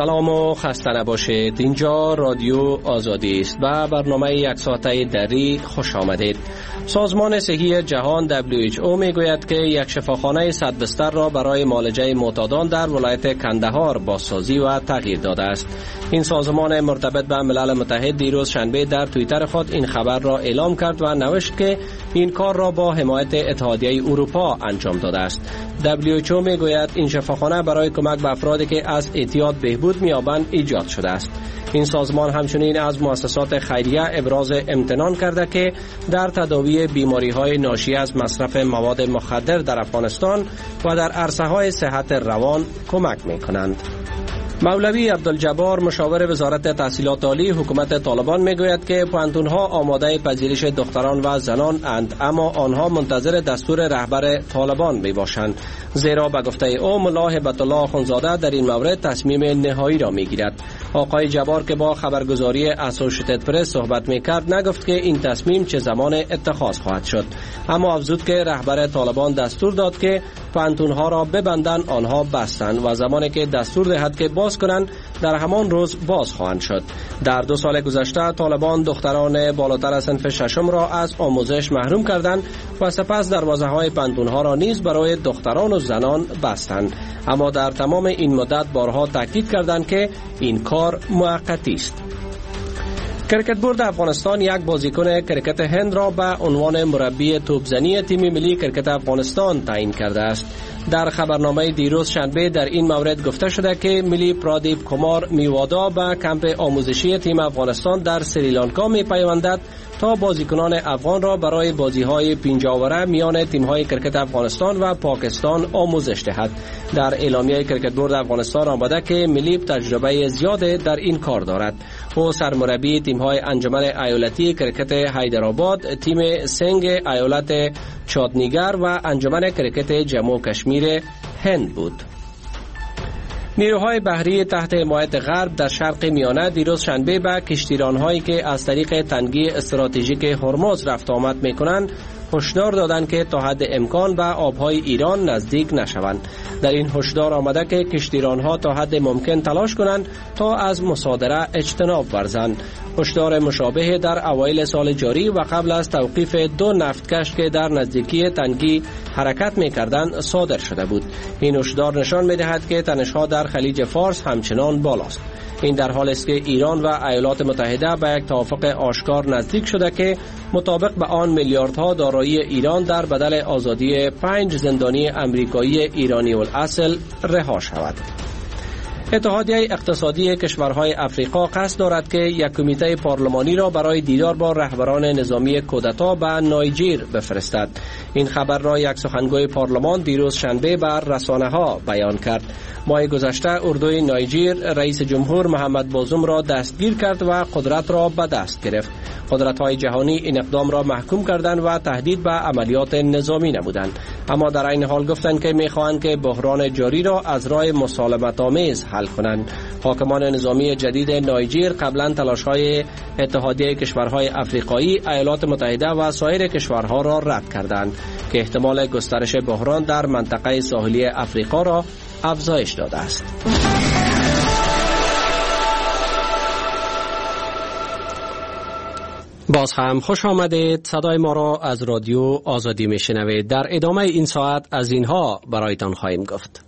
سلام و خسته نباشید. اینجا رادیو آزادی است و برنامه یک ساعته دری خوش آمدید. سازمان صحی جهان WHO میگوید که یک شفاخانه 100 بستر را برای معالجه معتادان در ولایت کندهار بازسازی و تغییر داده است. این سازمان مرتبط به ملل متحد دیروز شنبه در توییتر خود این خبر را اعلام کرد و نوشت که این کار را با حمایت اتحادیه اروپا انجام داده است. WHO میگوید این شفاخانه برای کمک به افرادی که از اعتیاد بهبود می‌یابند ایجاد شده است. این سازمان همچنین از مؤسسات خیریه ابراز امتنان کرده که در تداوی بیماری‌های ناشی از مصرف مواد مخدر در افغانستان و در عرصه‌های صحت روان کمک می‌کنند. مولوی عبدالجبار مشاور وزارت تحصیلات عالی حکومت طالبان میگوید که پوهنتون‌ها آماده پذیرش دختران و زنان اند، اما آنها منتظر دستور رهبر طالبان میباشند، زیرا به گفته او ملا هبت الله اخوندزاده در این مورد تصمیم نهایی را میگیرد. آقای جبار که با خبرگزاری اسوشیتد پرس صحبت میکرد نگفت که این تصمیم چه زمان اتخاذ خواهد شد، اما افزود که رهبر طالبان دستور داد که پوهنتون‌ها را ببندند، آنها بستند و زمانی که دستور دهد که باز کنند در همان روز باز خواهند شد. در 2 سال گذشته طالبان دختران بالاتر از صنف ششم را از آموزش محروم کردند و سپس دروازه‌های پوهنتون‌ها را نیز برای دختران و زنان بستند، اما در تمام این مدت بارها تاکید کردند که این کار موقتی است. کرکت بورد افغانستان یک بازیکن کرکت هند را به عنوان مربی توپزنی تیم ملی کرکت افغانستان تعیین کرده است. در خبرنامه دیروز شنبه در این مورد گفته شده که ملی پرادیپ کمار میوادا به کمپ آموزشی تیم افغانستان در سریلانکا می پیوندد تا بازیکنان افغان را برای بازی‌های پنجاوره میان تیم‌های کرکت افغانستان و پاکستان آموزش دهد. در اعلامیه کرکت بورد افغانستان آمده که ملی تجربه زیاد در این کار دارد. او سرمربی تیم‌های انجمن ایالتی کرکت حیدرآباد، تیم سنگ ایالت چاتنیگر و انجمن کرکت جموں و کشمیر هند بود. نیروهای بحری تحت حمایت غرب در شرق میانه دیروز شنبه به کشتیران‌هایی که از طریق تنگی استراتژیک هرمز رفت آمد می‌کنند هشدار دادند که تا حد امکان به آبهای ایران نزدیک نشوند. در این هشدار آمده که کشتیران‌ها تا حد ممکن تلاش کنند تا از مصادره اجتناب ورزند. هشدار مشابه در اوایل سال جاری و قبل از توقیف 2 نفتکش که در نزدیکی تنگی حرکت می‌کردند صادر شده بود. این هشدار نشان می‌دهد که تنش‌ها در خلیج فارس همچنان بالاست. این در حالی است که ایران و ایالات متحده به یک توافق آشکار نزدیک شده که مطابق به آن میلیاردها دارایی ایران در بدل آزادی 5 زندانی امریکایی ایرانی الاصل رها شود. اتحادیه اقتصادی کشورهای افریقا قصد دارد که یک کمیته پارلمانی را برای دیدار با رهبران نظامی کودتا به نایجر بفرستد. این خبر را یک سخنگوی پارلمان دیروز شنبه بر رسانه‌ها بیان کرد. ماه گذشته اردوی نایجر رئیس جمهور محمد بازوم را دستگیر کرد و قدرت را به دست گرفت. قدرت‌های جهانی این اقدام را محکوم کردند و تهدید به عملیات نظامی نمودند، اما در این حال گفتند که می‌خواهند که بحران جاری را از راه مسالمت‌آمیز حل کنند. حاکمان نظامی جدید نایجر قبلا تلاش‌های اتحادیه کشورهای افریقایی، ایالات متحده و سایر کشورها را رد کردند که احتمال گسترش بحران در منطقه ساحلی افریقا را افزایش داده است. باز هم خوش آمدید. صدای ما را از رادیو آزادی میشنوید. در ادامه این ساعت از اینها برایتان خواهیم گفت.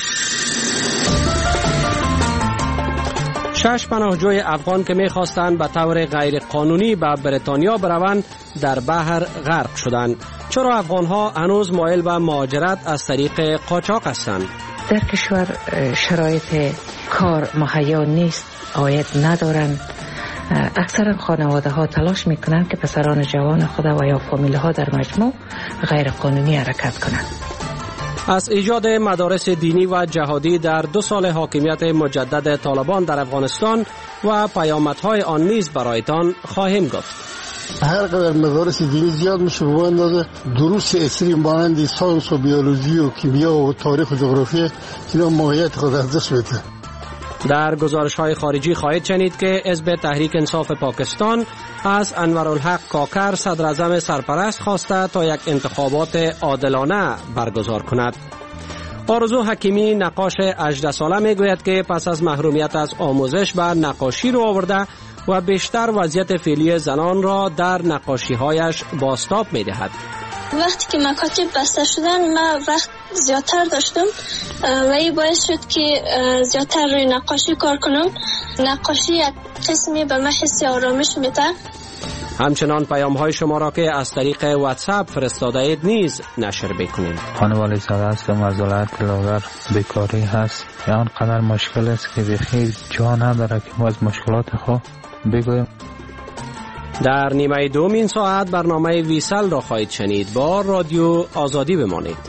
6 پناهجوی افغان که می‌خواستند به طور غیر قانونی به بریتانیا بروند در بحر غرق شدند. چرا افغان‌ها هنوز مایل به مهاجرت از طریق قاچاق هستند؟ در کشور شرایط کار مهیا نیست، عاید ندارند. اکثر خانواده ها تلاش میکنند که پسران جوان خود و یا فامیل ها در مجموع غیر قانونی حرکت کنند. از ایجاد مدارس دینی و جهادی در 2 سال حاکمیت مجدد طالبان در افغانستان و پیامدهای آن نیز برایتان خواهیم گفت. هر قدر مدارس دینی زیاد میشه به اندازه دروس اصلی مانند ساینس و بیولوژی و کیمیا و تاریخ و جغرافی اینا ماهیت خود از دست میده. در گزارش‌های خارجی خواهید شنید که حزب تحریک انصاف پاکستان از انورالحق کاکر صدراعظم سرپرست خواسته تا یک انتخابات عادلانه برگزار کند. آرزو حکیمی نقاش 18 ساله میگوید که پس از محرومیت از آموزش به نقاشی رو آورده و بیشتر وضعیت فعلی زنان را در نقاشی‌هایش بازتاب می‌دهد. وقتی که مکاتب بسته شدن من وقت زیادتر داشتم و این باعث شد که زیادتر روی نقاشی کار کنم. نقاشی یک قسمی به من حس آرامش میده. همچنان پیام‌های شما را که از طریق واتساپ فرستاده اید نیز نشر بکنید. خانم ولی زاده هستم از ولایت لاغر. بیکاری هست آنقدر مشکل است که بخیر جا نداره که ما از مشکلات خود بگویم. در نیمه دوم این ساعت برنامه ویسل را خواهید شنید. با رادیو آزادی بمانید.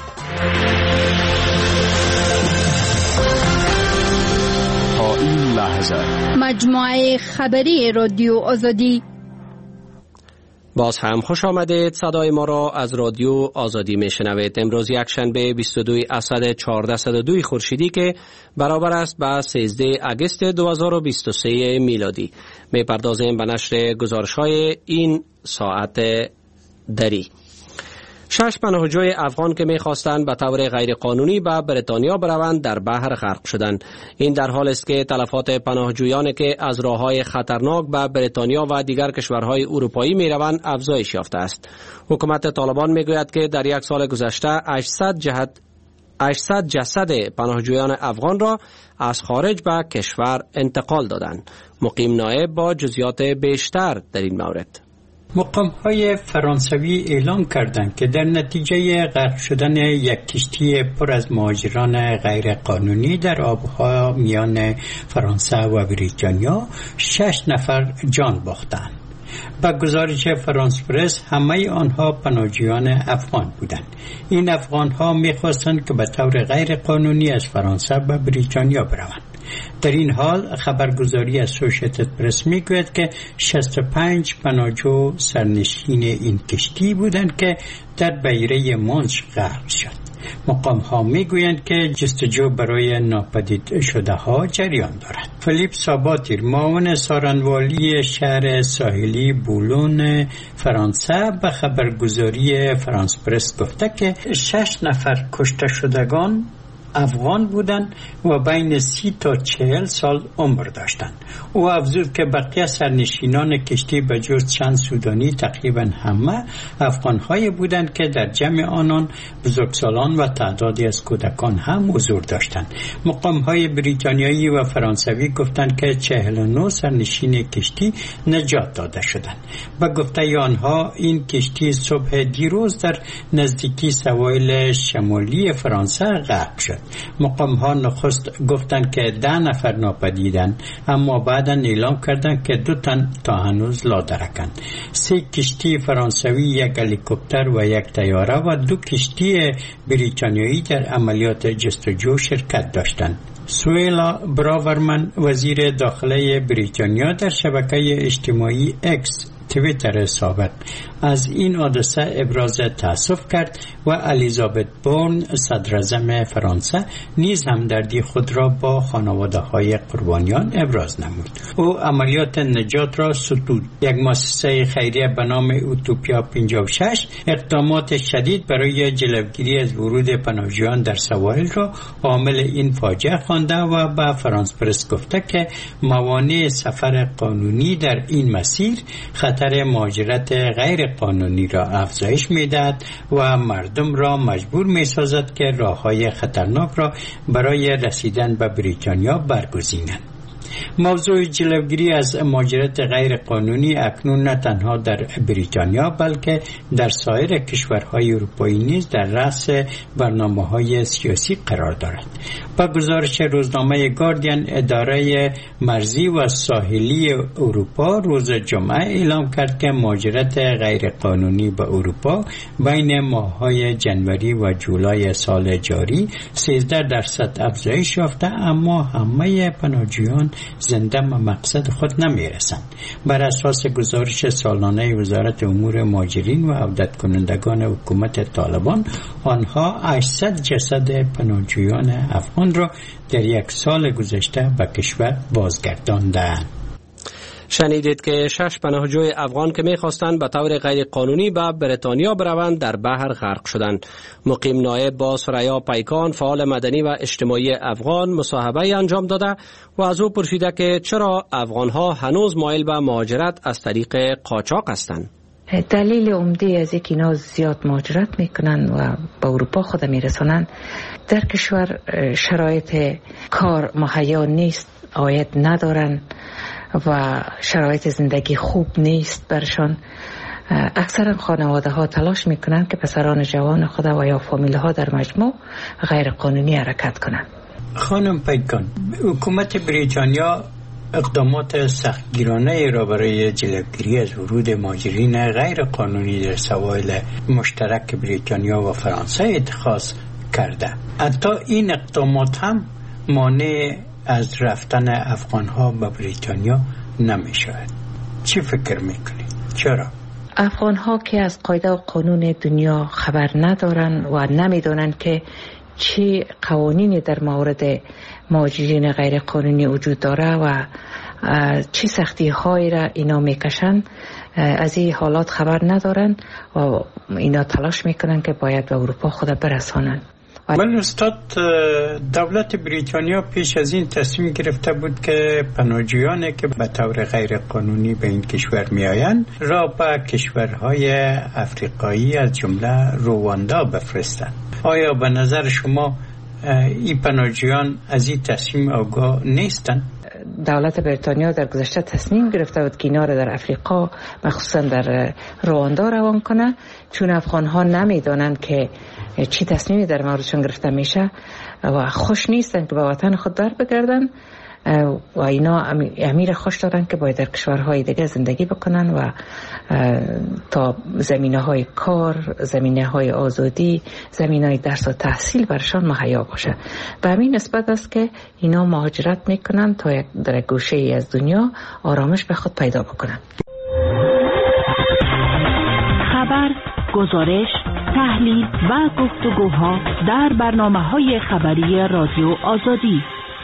تا این لحظه مجموعه خبری رادیو آزادی. باز هم خوش آمدید. صدای ما را از رادیو آزادی میشنوید. امروز یکشنبه 22 اسد 1402 خورشیدی که برابر است با 13 اگست 2023 میلادی. میپردازیم به نشر گزارش‌های این ساعت دری. 6 پناهجوی افغان که می‌خواستند به طور غیرقانونی به بریتانیا بروند در بحر غرق شدند. این در حال است که تلفات پناهجویانی که از راه‌های خطرناک به بریتانیا و دیگر کشورهای اروپایی می‌روند افزایش یافته است. حکومت طالبان می‌گوید که در یک سال گذشته 800 جسد پناهجویان افغان را از خارج به کشور انتقال دادند. مقیم نایب با جزئیات بیشتر در این مورد. مقام‌های فرانسوی اعلام کردند که در نتیجه غرق شدن یک کشتی پر از مهاجران غیرقانونی در آبها میان فرانسه و بریتانیا 6 نفر جان باختند. با گزارش فرانس پرس همه آنها پناهجویان افغان بودند. این افغان‌ها می‌خواستند که به طور غیرقانونی از فرانسه به بریتانیا بروند. در این حال خبرگزاری اسوسییتد پرس میگوید که 65 پناهجو سرنشین این کشتی بودند که در بحیره مانش غرق شد. مقام ها میگویند که جستجو برای ناپدید شده ها جریان دارد. فلیپ ساباتیر معاون سارنوالی شهر ساحلی بولون فرانسه به خبرگزاری فرانس پرس گفته که 6 نفر کشته شدگان افغان بودند و بین 30 تا 40 سال عمر داشتند. او افزود که بقیه سرنشینان کشتی به جز چند سودانی تقریبا همه افغان‌های بودند که در جمع آنان بزرگسالان و تعدادی از کودکان هم حضور داشتند. مقام‌های بریتانیایی و فرانسوی گفتند که 49 سرنشین کشتی نجات داده شدند. به گفته آنها این کشتی صبح دیروز در نزدیکی سواحل شمالی فرانسه غرق شد. مقام‌ها نخست گفتند که 10 نفر ناپدیدند، اما بعداً اعلام کردند که 2 تن تا هنوز لادرکند. 3 کشتی فرانسوی، 1 هلیکوپتر و 1 طیاره و 2 کشتی بریتانیایی در عملیات جستجو شرکت داشتند. سویلا براورمن وزیر داخله بریتانیا در شبکه اجتماعی اکس توییتر سابق از این حادثه ابراز تأسف کرد و الیزابت بورن صدراعظم فرانسه نیز همدردی خود را با خانواده‌های قربانیان ابراز نمود. او عملیات نجات را ستود. یک مؤسسه خیریه به نام اوتوپیا 56 اقدامات شدید برای جلوگیری از ورود پناهجویان در سواحل را عامل این فاجعه خوانده و به فرانس پرس گفته که موانع سفر قانونی در این مسیر خطر مهاجرت غیر قانونی را افزایش می‌دهد و مردم را مجبور می‌سازد که راه‌های خطرناک را برای رسیدن به بریتانیا برگزینند. موضوع جلوگیری از مهاجرت غیر قانونی اکنون نه تنها در بریتانیا بلکه در سایر کشورهای اروپایی نیز در رأس برنامه‌های سیاسی قرار دارد. با گزارش روزنامه گاردین، اداره مرزی و ساحلی اروپا روز جمعه اعلام کرد که مهاجرت غیر قانونی به اروپا بین ماه‌های جنوری و جولای سال جاری 13% افزایش یافته، اما همه پناهجویان زنده به مقصد خود نمی‌رسند. بر اساس گزارش سالانه وزارت امور مهاجرین و عودت کنندگان حکومت طالبان، آنها 800 جسد پناهجویان افغان را در یک سال گذشته به کشور بازگرداندند. شنیدید که 6 پناهجوی افغان که می‌خواستند به طور غیر قانونی به بریتانیا بروند در بحر غرق شدند. مقیم نایب با ثریا پیکان فعال مدنی و اجتماعی افغان مصاحبه انجام داده و از او پرسیده که چرا افغان‌ها هنوز مایل به مهاجرت از طریق قاچاق هستند. دلیل عمده از اینکه اینا زیاد مهاجرت میکنن و به اروپا خود میرسونن، در کشور شرایط کار مهیا نیست، عاید ندارن و شرایط زندگی خوب نیست برشان. اکثر خانواده ها تلاش میکنن که پسران جوان خود و یا فامیل ها در مجموع غیر قانونی حرکت کنن. خانم پیکان، حکومت بریتانیا اقدامات سختگیرانه را برای جلوگیری از ورود مهاجرین غیر قانونی در سواحل مشترک بریتانیا و فرانسه اتخاذ کرده. حتی این اقدامات هم مانع از رفتن افغان‌ها به بریتانیا نمی‌شود. چی فکر می‌کنید؟ چرا؟ افغان‌ها که از قاعده و قانون دنیا خبر ندارن و نمی‌دونن که چه قوانینی در مورد مهاجرین غیر قانونی وجود داره و چه سختی‌هایی را اینا میکشن، از این حالات خبر ندارن و اینا تلاش میکنن که باید به اروپا خود برسانن. ولی استاد، دولت بریتانیا پیش از این تصمیم گرفته بود که پناهجویانی که به طور غیر قانونی به این کشور میآیند را به کشورهای افریقایی از جمله رواندا بفرستند. آیا به نظر شما این پناهجویان از این تصمیم آگاه نیستند؟ دولت بریتانیا در گذشته تصمیم گرفته بود که اینا را در افریقا مخصوصا در رواندا روان کنه، چون افغان‌ها نمیدونن که چی تصمیمی در موردشون گرفته میشه و خوش نیستن که به وطن خود بر بگردن و اینا امیر خوش دارن که باید در کشورهای دیگه زندگی بکنن و تا زمینه‌های کار، زمینه‌های آزادی، زمینه‌های درس و تحصیل برشان مهیا باشه. به همین نسبت است که اینا مهاجرت میکنن تا در گوشه‌ای از دنیا آرامش به خود پیدا بکنن. خبر، گزارش، تحلیل و گفتگوها در برنامه‌های خبری رادیو آزادی.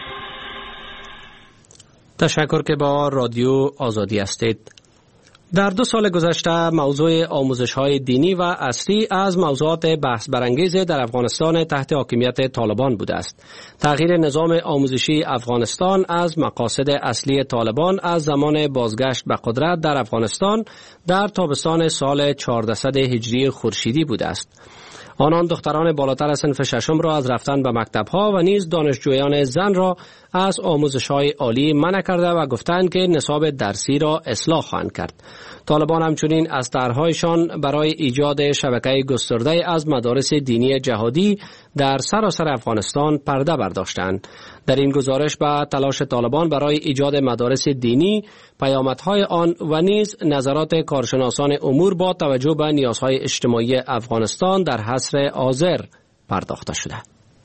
تشکر که با رادیو آزادی هستید. در 2 سال گذشته موضوع آموزش‌های دینی و عصری از موضوعات بحث برانگیز در افغانستان تحت حاکمیت طالبان بوده است. تغییر نظام آموزشی افغانستان از مقاصد اصلی طالبان از زمان بازگشت به قدرت در افغانستان در تابستان سال 1400 هجری خورشیدی بوده است. آنان دختران بالاتر از صنف 6 را از رفتن به مکتب‌ها و نیز دانشجویان زن را از آموزش‌های عالی منع کرده و گفتند که نصاب درسی را اصلاح خواهند کرد. طالبان همچنین از طرح‌هایشان برای ایجاد شبکه گسترده از مدارس دینی جهادی در سراسر افغانستان پرده برداشتند. در این گزارش به تلاش طالبان برای ایجاد مدارس دینی، پیامدهای آن و نیز نظرات کارشناسان امور با توجه به نیازهای اجتماعی افغانستان در حصر آذر پرداخته شده.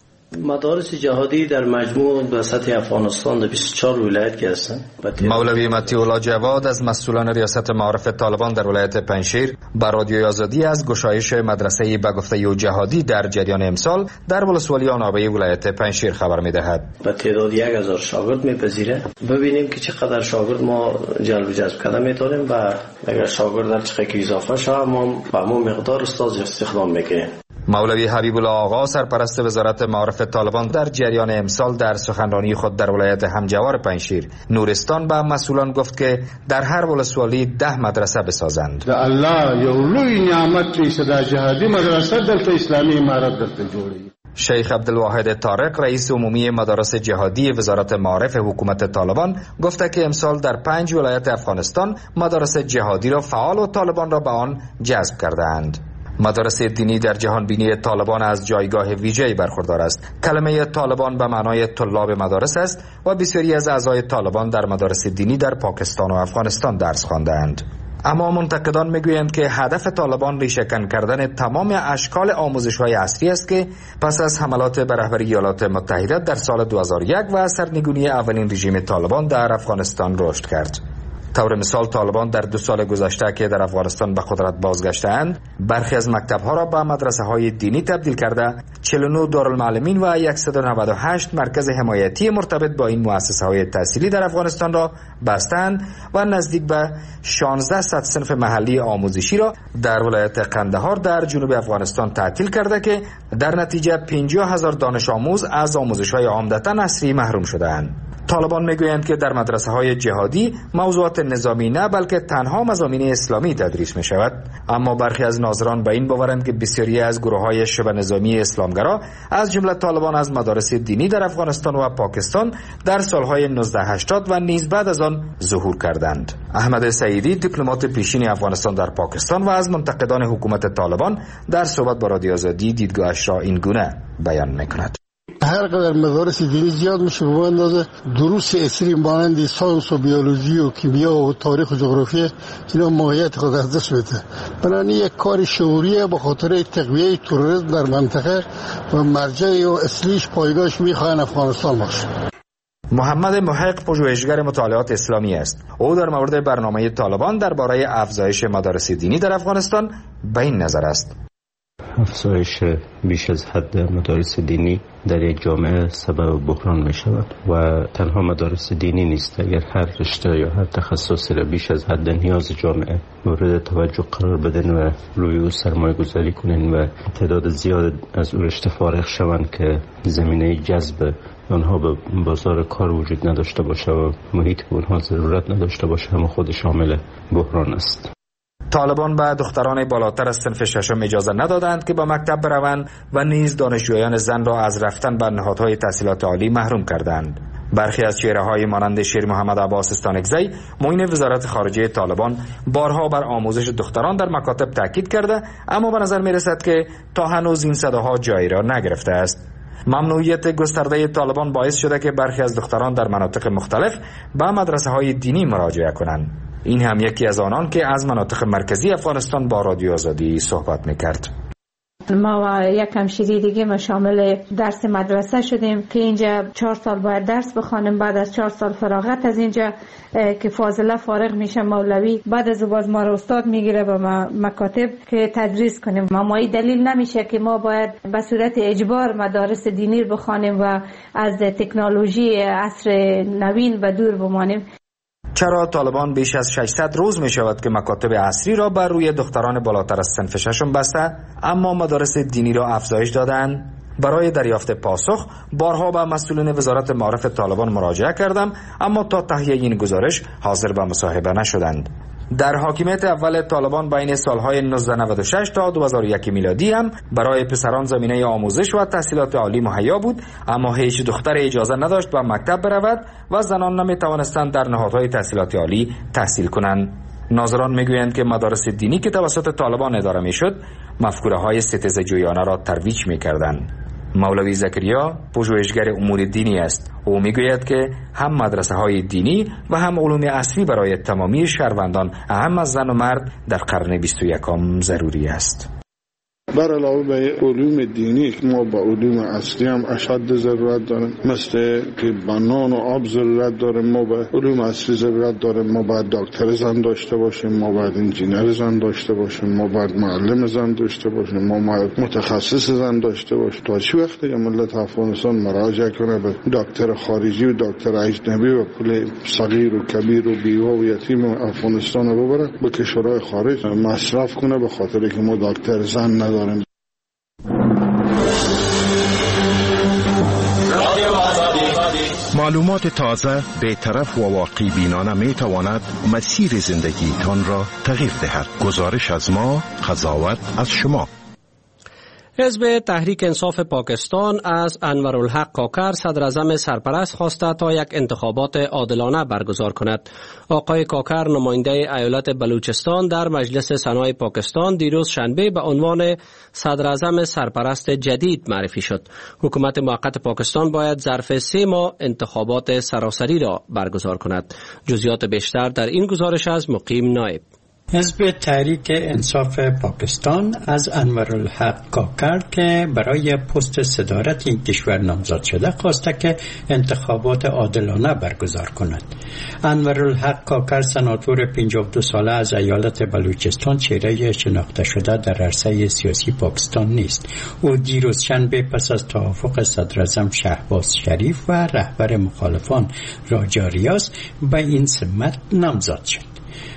مدارس جهادی در مجموع به سطح افغانستان در 24 ولایت که هستند. مولوی مطیع الله جواد از مسئولان ریاست معارف طالبان در ولایت پنجشیر بر رادیوی آزادی از گشایش مدرسه به گفته جهادی در جریان امسال در ولسوالی آنابه ولایت پنجشیر خبر می‌دهد. به تعداد 1000 شاگرد می‌پذیره. ببینیم که چقدر شاگرد ما جذب کرده می‌تونیم و اگر شاگرد در چقدر اضافه شه ما به همون مقدار استاد استخدام می‌کنیم. مولوی حبیب الله آقا سرپرست وزارت معارف طالبان در جریان امسال در سخنرانی خود در ولایت همجوار پنجشیر نورستان به مسئولان گفت که در هر ولسوالی 10 مدرسه بسازند. د الله یو لوی نعمت چې صدا جهادي مدرسه دلته اسلامي امارت دلته جوړي. شیخ عبدالواحد طارق رئیس عمومی مدارس جهادی وزارت معارف حکومت طالبان گفته که امسال در 5 ولایت افغانستان مدارس جهادی را فعال و طالبان را به آن جذب کردند. مدارس دینی در جهان بینی طالبان از جایگاه ویژه‌ای برخوردار است. کلمه طالبان به معنای طلاب مدارس است و بسیاری از اعضای طالبان در مدارس دینی در پاکستان و افغانستان درس خواندند. اما منتقدان میگویند که هدف طالبان ریشه‌کن کردن تمام اشکال آموزش‌های عصری است که پس از حملات به رهبری ایالات متحده در سال 2001 و سرنگونی اولین رژیم طالبان در افغانستان رشد کرد. طور مثال طالبان در 2 سال گذشته که در افغانستان به قدرت بازگشتند، برخی از مکتب‌ها را به مدرسه‌های دینی تبدیل کرده، 49 دارالمعلمین و 198 مرکز حمایتی مرتبط با این مؤسسه‌های تحصیلی در افغانستان را بستند و نزدیک به 1600 صنف محلی آموزشی را در ولایت قندهار در جنوب افغانستان تعطیل کرده که در نتیجه 50,000 دانش آموز از آموزش‌های عمدتاً عصری محروم شده‌اند. طالبان میگویند که در مدرسه‌های جهادی موضوعات نظامی نه بلکه تنها مضامین اسلامی تدریس می شود، اما برخی از ناظران به این باورند که بسیاری از گروه‌های شبه نظامی اسلامگرا از جمله طالبان از مدارس دینی در افغانستان و پاکستان در سالهای 1980 و نیز بعد از آن ظهور کردند. احمد سعیدی، دیپلمات پیشین افغانستان در پاکستان و از منتقدان حکومت طالبان، در صحبت با رادیو آزادی دیدگاهش را این گونه بیان می‌کند. هر قدر مدارس دینی زیاد میشه به اندازه دروس عصری مانند ساینس و بیولوژی و کیمیا و تاریخ و جغرافی اینا ماهیت خود از دست میده. بنابراین یک کار شعوریه به خاطر تقویه تروریسم در منطقه و مرجع و اصلیش پایگاهش میخواهن افغانستان باشه. محمد محق پژوهشگر مطالعات اسلامی است. او در مورد برنامه طالبان درباره افزایش مدارس دینی در افغانستان به این نظر است: افزایش بیش از حد مدارس دینی در یک جامعه سبب بحران می شود و تنها مدارس دینی نیست. اگر هر رشته یا هر تخصصی را بیش از حد نیاز جامعه مورد توجه قرار بدن و روی او سرمایه گذاری کنین و تعداد زیاد از او رشته فارغ شوند که زمینه جذب آنها به بازار کار وجود نداشته باشه و محیط به آنها ضرورت نداشته باشه، هم خود شامل بحران است. طالبان به دختران بالاتر از صنف ششم اجازه ندادند که به مکتب بروند و نیز دانشجویان زن را از رفتن به نهادهای تحصیلات عالی محروم کردند. برخی از چهره‌های مانند شیر محمد عباس استانکزی، معین وزارت خارجه طالبان، بارها بر آموزش دختران در مکاتب تاکید کرده، اما به نظر می‌رسد که تا هنوز این صداها جایی را نگرفته است. ممنوعیت گسترده طالبان باعث شده که برخی از دختران در مناطق مختلف به مدرسه‌های دینی مراجعه کنند. این هم یکی از آنان که از مناطق مرکزی افغانستان با رادیو آزادی صحبت میکرد. ما و یک همشیری دیگه ما شامل درس مدرسه شدیم که اینجا 4 سال باید درس بخوانیم. بعد از 4 سال فراغت از اینجا که فاضله فارغ میشه مولوی، بعد از باز ما رو استاد میگیره به مکاتب که تدریس کنیم. مامایی دلیل نمیشه که ما باید به صورت اجبار مدارس دینی بخوانیم و از تکنولوژی عصر نوین به دور بمانیم. چرا طالبان بیش از 600 روز می شود که مکاتب عصری را بر روی دختران بالاتر از صنف ششم بسته، اما مدارس دینی را افزایش دادند؟ برای دریافت پاسخ بارها به مسئولین وزارت معارف طالبان مراجعه کردم، اما تا تهیه این گزارش حاضر به مصاحبه نشدند. در حاکمیت اول طالبان بین سالهای 1996 تا 2001 میلادی هم برای پسران زمینه آموزش و تحصیلات عالی مهیا بود، اما هیچ دختر اجازه نداشت به مکتب برود و زنان نمی توانستند در نهادهای تحصیلات عالی تحصیل کنند. ناظران میگویند که مدارس دینی که توسط طالبان اداره میشد، مفکوره‌های ستیزجویانه را ترویج میکردند. مولوی زکریا پژوهشگر امور دینی است. او میگوید که هم مدرسه‌های دینی و هم علوم اصلی برای تمامی شهروندان، اهم از زن و مرد، در قرن 21 ضروری است. بر علاوه به علوم دینی ما با علوم اصلی هم اشد ضرورت داریم، مثل که با نان و آب ضرورت داریم. ما به علوم اصلی ضرورت داریم. ما باید دکتر زن داشته باشیم، ما باید انجینر زن داشته باشیم، ما باید معلم زن داشته باشیم، ما باید متخصص زن داشته باشیم. تا چه وقت ملت افغانستان مراجعه کنه به دکتر خارجی و دکتر اجنبی و پول صغیر و کبیر و بیوه و یتیم افغانستان رو ببره به کشورهای خارج مصرف کنه به خاطر که ما دکتر زن نداریم؟ معلومات تازه، بی‌طرف و واقعی بینانه می تواند مسیر زندگیتان را تغییر دهد. گزارش از ما، قضاوت از شما. حزب تحریک انصاف پاکستان از انورالحق کاکر صدر اعظم سرپرست خواسته تا یک انتخابات عادلانه برگزار کند. آقای کاکر نماینده ایالت بلوچستان در مجلس سنای پاکستان دیروز شنبه به عنوان صدر اعظم سرپرست جدید معرفی شد. حکومت موقت پاکستان باید ظرف 3 ماه انتخابات سراسری را برگزار کند. جزئیات بیشتر در این گزارش از مقیم نایب. حزب تحریک انصاف پاکستان از انورالحق کاکر که برای پست صدارت این کشور نامزد شده خواسته که انتخابات عادلانه برگزار کند. انورالحق کاکر سناتور 52 ساله از ایالت بلوچستان چهره شناخته شده در عرصه سیاسی پاکستان نیست. او دیروز شنبه پس از توافق صدراعظم شهباز شریف و رهبر مخالفان راجا ریاض به این سمت نامزد شد.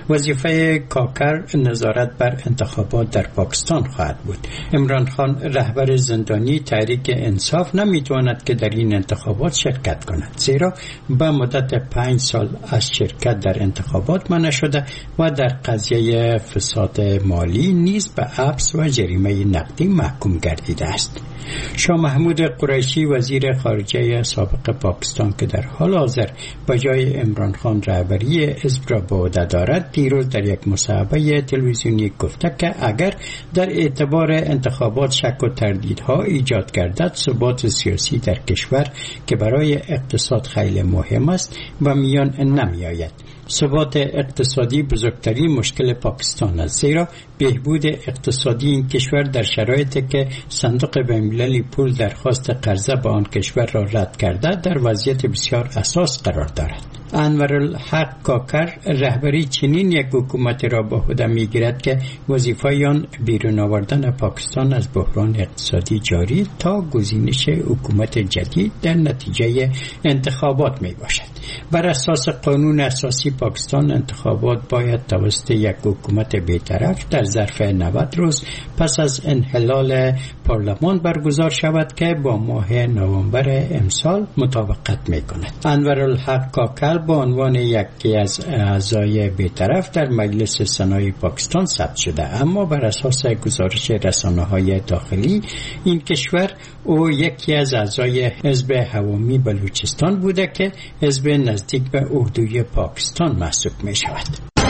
وظیفه کاکر نظارت بر انتخابات در پاکستان خواهد بود. عمران خان رهبر زندانی تحریک انصاف نمیتواند که در این انتخابات شرکت کند، زیرا به مدت 5 سال از شرکت در انتخابات منع شده و در قضیه فساد مالی نیز به حبس و جریمه نقدی محکوم گردیده است. شاه محمود قریشی وزیر خارجه سابق پاکستان که در حال حاضر به جای عمران خان رهبری حزب را به عهده دارد، دیروز در یک مصاحبه تلویزیونی گفته که اگر در اعتبار انتخابات شک و تردیدها ایجاد گردد، ثبات سیاسی در کشور که برای اقتصاد خیلی مهم است به میان نمی آید. ثبات اقتصادی بزرگترین مشکل پاکستان است، زیرا بهبود اقتصادی این کشور در شرایطی که صندوق بین‌المللی پول درخواست قرضه به آن کشور را رد کرده در وضعیت بسیار حساس قرار دارد. انورالحق کاکر رهبری چنین یک حکومت را به عهده می‌گیرد که وظیفه آن بیرون آوردن پاکستان از بحران اقتصادی جاری تا گزینش حکومت جدید در نتیجه انتخابات میباشد. بر اساس قانون اساسی پاکستان انتخابات باید توسط یک حکومت بی‌طرف در ظرف 90 روز پس از انحلال پارلمان برگزار شود که با ماه نوامبر امسال مطابقت می‌کند. انورالحق کاکر به عنوان یکی از اعضای بی‌طرف در مجلس سنای پاکستان ثبت شده، اما بر اساس گزارش رسانه‌های داخلی این کشور او یکی از اعضای حزب عوامی بلوچستان بوده که حزب نزدیک به اردوی پاکستان محسوب می شود.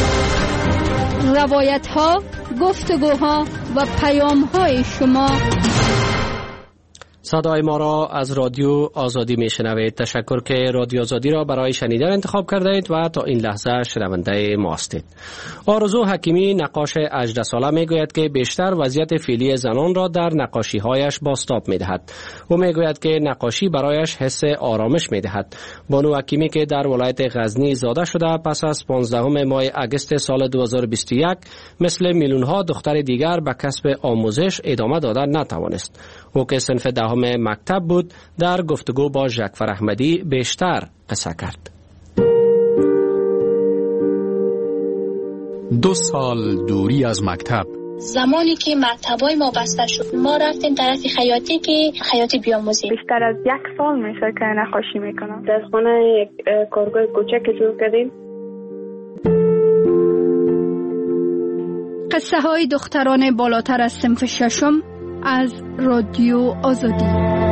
روایت ها، گفتگوها و پیام های شما. صدای ما را از رادیو آزادی می شنوید. تشکر که رادیو آزادی را برای شنیدن انتخاب کرده اید و تا این لحظه شنونده ما هستید. آرزو حکیمی نقاش 18 ساله می گوید که بیشتر وضعیت فعلی زنان را در نقاشی هایش بازتاب می دهد. او می گوید که نقاشی برایش حس آرامش می دهد. بانو حکیمی که در ولایت غزنی زاده شده، پس از 15 ماه اگست سال 2021 مثل میلیون ها دختر دیگر به کسب آموزش ادامه دادن نتوانست. او که صنف دهم مکتب بود، در گفتگو با ژکفر احمدی بیشتر قصه کرد. 2 سال دوری از مکتب. زمانی که مکتبای ما بسته شد، ما رفتیم طرف خیاطی که خیاطی بیاموزیم. بیشتر از 1 سال میشه که نقاشی میکنم. در خانه یک کارگاه کوچک شروع کردیم. قصه های دختران بالاتر از صنف 6 از رادیو آزادی.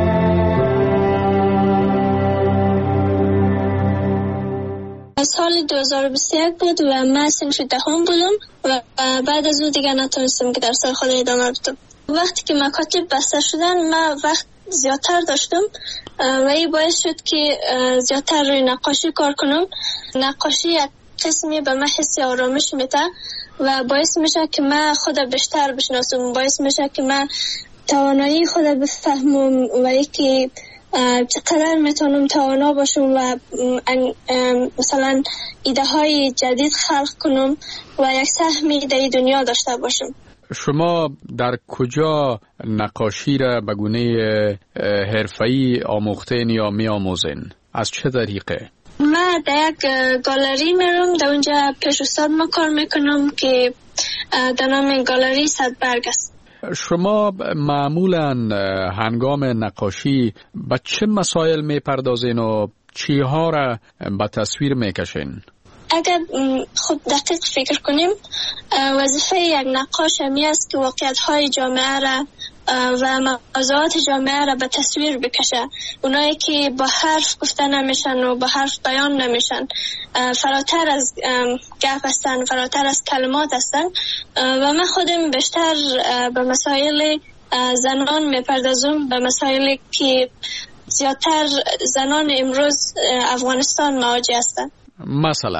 سال 2021 بود و من صنف 10 بودم و بعد از اون دیگه نتونستم که در سال خود ادامه بدم. وقتی که مکاتب بسته شدن، من وقت زیادتر داشتم و این باعث شد که زیادتر روی نقاشی کار کنم. نقاشی یک قسمی به من حس آرامش میده و باعث میشه که من خودم بیشتر بشناسم، باعث میشه که من توانایی خودم بفهمم و یکی چقدر میتونم توانا باشم و مثلا ایده های جدید خلق کنم و یک سهمی در دنیا داشته باشم. شما در کجا نقاشی را به گونه حرفه‌ای آموختین یا می آموزین؟ از چه طریقه؟ من در یک گالری میرم، در اونجا پیش استاد ما کار میکنم که در نام گالری صدبرگ است. شما معمولا هنگام نقاشی به چه مسائل میپردازین و چیها را به تصویر میکشین؟ اگر خود دقیق فکر کنیم، وظیفه یک نقاش همی است که واقعیت‌های جامعه را و موضوعات جامعه را به تصویر بکشه. اونایی که با حرف گفته نمیشن و با حرف بیان نمیشن، فراتر از گپ هستن، فراتر از کلمات هستن و من خودم بیشتر به مسائل زنان میپردازم، به مسائلی که زیادتر زنان امروز افغانستان مواجه هستن. مثلا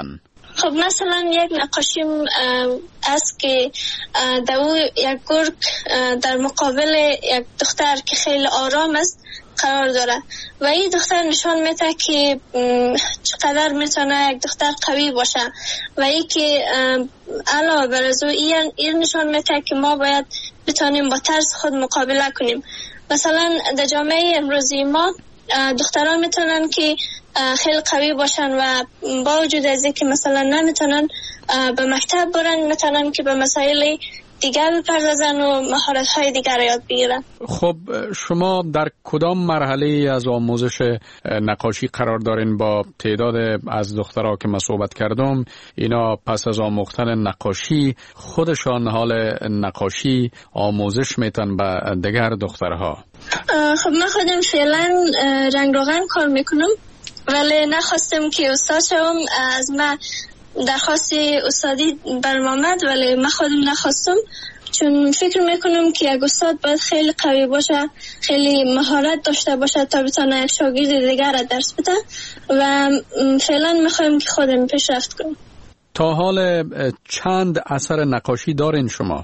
خب مثلا یک نقاشی است که دو یک گرگ در مقابل یک دختر که خیلی آرام است قرار داره و این دختر نشان میده که چقدر میتونه یک دختر قوی باشه و این که علاوه بر از این نشان میده که ما باید بتونیم با ترس خود مقابله کنیم. مثلا در جامعه امروزی ما دختران میتونن که خیلی قوی باشن و با وجود از اینکه مثلا نمیتونن به مکتب برن، میتونن که به مسائل دیگر بپردازن و مهارت‌های دیگر یاد بگیرن. خب شما در کدام مرحله از آموزش نقاشی قرار دارین؟ با تعداد از دخترها که من صحبت کردم، اینا پس از آموختن نقاشی خودشان حال نقاشی آموزش میتن به دیگر دخترها؟ خب من خودم فعلا رنگ روغن کار میکنم، ولی نخواستم که استاد شوم. از من درخواست استادی برام آمد ولی من خودم نخواستم، چون فکر میکنم که یک استاد باید خیلی قوی باشه، خیلی مهارت داشته باشه تا بتونه یک شاگرد دیگر را درس بده و فعلا میخوایم که خودم پیشرفت کنم. تا حال چند اثر نقاشی دارین شما؟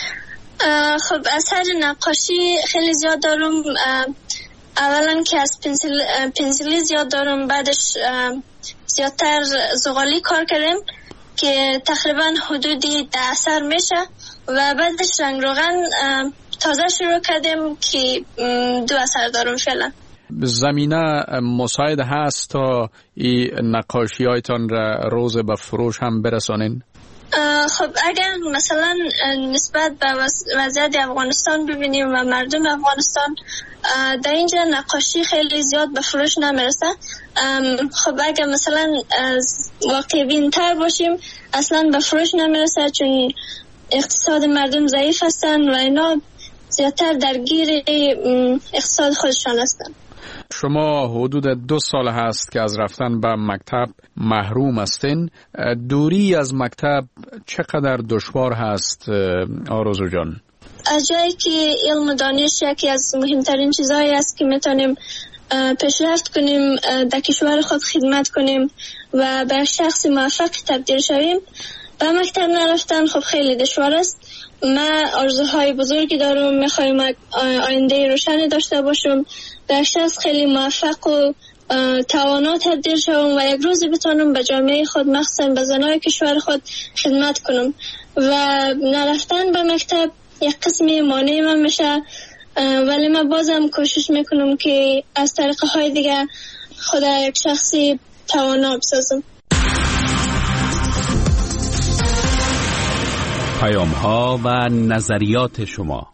خب اثر نقاشی خیلی زیاد دارم. اولا که از پنسیلی زیاد دارم، بعدش زیادتر زغالی کار کردم که تقریبا حدودی 10 اثر میشه و بعدش رنگ روغن تازه شروع کردم که 2 اثر دارم فعلا. زمینه مساعد هست تا این نقاشی هایتان را روز به فروش هم برسانین؟ خب اگر مثلا نسبت به وضعیت افغانستان ببینیم و مردم افغانستان، در اینجا نقاشی خیلی زیاد به فروش نمیرسه. خب اگر مثلا واقع بین‌تر باشیم اصلا به فروش نمیرسه، چون اقتصاد مردم ضعیف هستن و اینا زیادتر درگیر اقتصاد خودشان هستن. شما حدود 2 سال هست که از رفتن به مکتب محروم هستین. دوری از مکتب چقدر دشوار هست آرزو جان؟ از جایی که علم و دانش یکی از مهمترین چیزهایی است که میتونیم پیشرفت کنیم، در کشور خود خدمت کنیم و به شخص موفق تبدیل شویم، به مکتب نرفتن خب خیلی دشوار است. من آرزوهای بزرگی دارم، میخوایم آینده روشنی داشته باشم، به شخص خیلی موفق و توانا تبدیل شوم و یک روزی بتونم به جامعه خود، مخصوصا به زنای کشور خود خدمت کنم. و نرفتن به مکتب یک قسمی مانع من میشه، ولی من بازم کوشش میکنم که از طریقه های دیگه خود یک شخصی توانا بسازم. پیام ها و نظریات شما.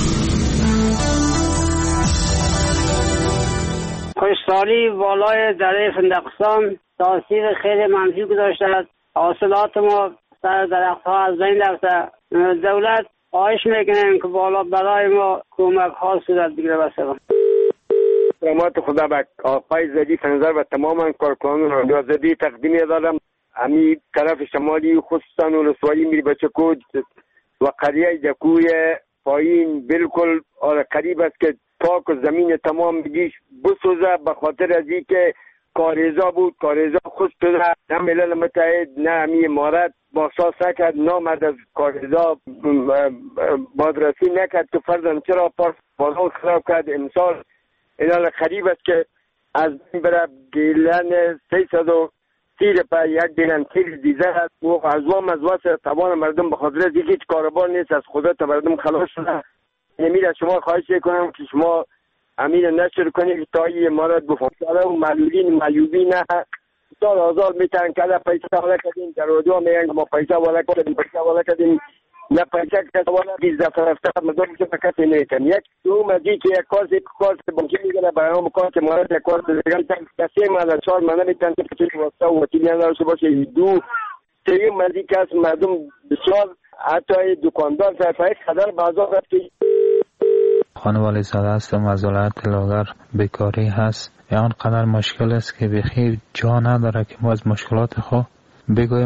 خشکسالی بالای دره فندقستان تاثیر خیلی منفی گذاشته است. حاصلات ما سر درخت ها از بین رفته. دولت خواهش میکنیم که بالا برای ما کمک ها صورت بگیره. بسیار سلامات خدا به آقای زدی فنظر و تماما کارکنان رادیو آزادی تقدیم دادم. امی طرف شمالی خصوصا ولسوالی میری بچکود و قریه جکوی پایین بالکل قریب است که تاک و زمین تمام بگیش بسوزه، به خاطر از این که کاریزا بود، کاریزا خود شده، نه ملل متحد نه امی امارت باساس نکرد، نامد از کاریزا بادرسی نکرد که فرزن چرا بازار خراب کرد. امسال اینا قریب است که از این برای گیلن 330 پا یک گیلن تیل دیزه هست و از واسه توان مردم به خاطر از هیچ کاربار نیست، از خدا تا مردم خلاص شده. نمید از شما خواهش کنم که شما امیر نشر کنید تا این امارت بفهمید و معیوبین سال آزار میتن که پیسه والا کردیم، در رادیو میگن ما پیسه والا کردیم نه پیسه کسی والا 20 دفعه رفته مدام که فقط نیتن. یک دو مزید که یک کارت بانکی میگه برای کارت امارت یک کارت دیگه کسی مالا 4 مالا میتن که چه واسطه و وکیلی نداشته باشه. دو سه مزید که از مردم بسیار حتی دکاندار صرفه خدر بازار رفت که خانوالی زاده هستم از ولایت لاغر. بیکاری هست یا آنقدر مشکل است که بخیر جا نداره که ما از مشکلات خود بگویم.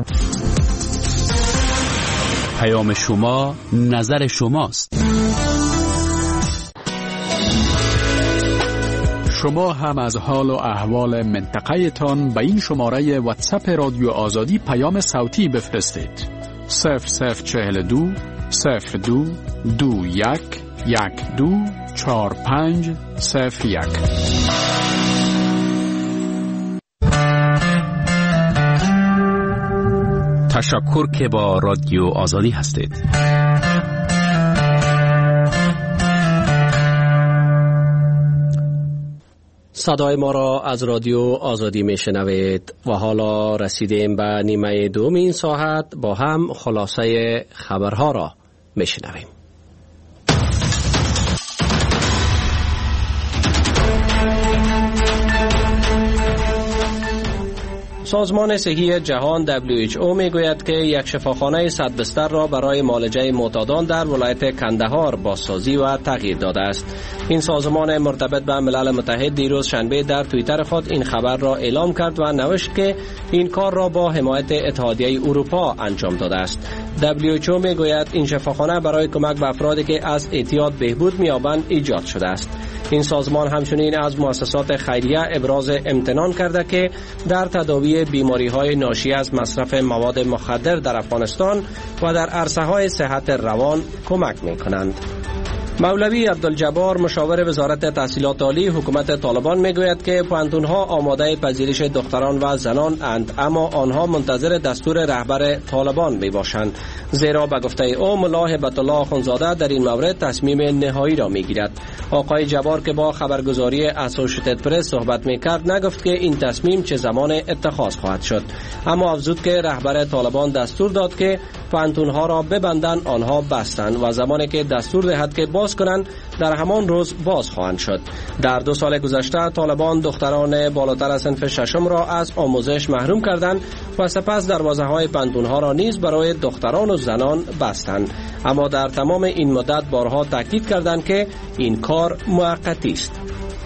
پیام شما نظر شماست. شما هم از حال و احوال منطقه تان به این شماره واتساپ رادیو آزادی پیام صوتی بفرستید. 0042 02 21 12 45 01. تشکر که با رادیو آزادی هستید. صدای ما را از رادیو آزادی میشنوید و حالا رسیدیم به نیمه دوم این ساعت. با هم خلاصه خبرها را میشنویم. سازمان صحی جهان WHO میگوید که یک شفاخانه 100 بستر را برای معالجه معتادان در ولایت کندهار بازسازی و تغییر داده است. این سازمان مرتبط به ملل متحد دیروز شنبه در توییتر خود این خبر را اعلام کرد و نوشت که این کار را با حمایت اتحادیه اروپا انجام داده است. WHO میگوید این شفاخانه برای کمک به افرادی که از اعتیاد بهبود می‌یابند ایجاد شده است. این سازمان همچنین از مؤسسات خیریه ابراز امتنان کرده که در تداوی بیماری‌های ناشی از مصرف مواد مخدر در افغانستان و در عرصه‌های صحت روان کمک می‌کنند. مولوی عبدالجبار مشاور وزارت تحصیلات عالی حکومت طالبان میگوید که پوهنتون‌ها آماده پذیرش دختران و زنان اند، اما آنها منتظر دستور رهبر طالبان میباشند، زیرا به گفته او ملا هبت الله اخوندزاده در این مورد تصمیم نهایی را میگیرد. آقای جبار که با خبرگزاری اسوشیتد پرس صحبت میکرد نگفت که این تصمیم چه زمان اتخاذ خواهد شد، اما افزود که رهبر طالبان دستور داد که پوهنتون‌ها را ببندند، آنها بستند و زمانی که دستور دهد که باز کنند در همان روز باز خواهند شد. در 2 سال گذشته طالبان دختران بالاتر از صنف ششم را از آموزش محروم کردند و سپس دروازه‌های پوهنتون‌ها را نیز برای دختران و زنان بستند، اما در تمام این مدت بارها تاکید کردند که این کار موقتی است.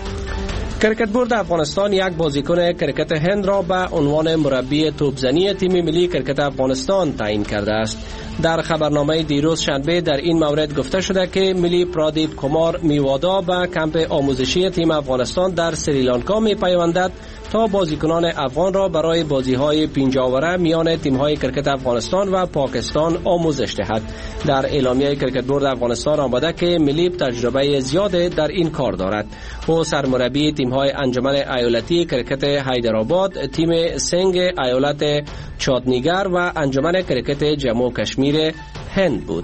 کرکت بورد افغانستان یک بازیکن کرکت هند را به عنوان مربی توپزنی تیم ملی کرکت افغانستان تعیین کرده است. در خبرنامه دیروز شنبه در این مورد گفته شده که ملی پرادیپ کمار میوادا به کمپ آموزشی تیم افغانستان در سریلانکا میپیوندد تا بازیکنان افغان را برای بازی‌های پنجاوره میان تیم‌های کرکت افغانستان و پاکستان آموزش دهد. در اعلامیه کرکت بورد افغانستان آمده که ملی تجربه زیاده در این کار دارد. او سرمربی تیم‌های انجمن ایالتی کرکت حیدرآباد، تیم سنگ ایالت چادنیگر و انجمن کرکت جموں و کشمیر هند بود.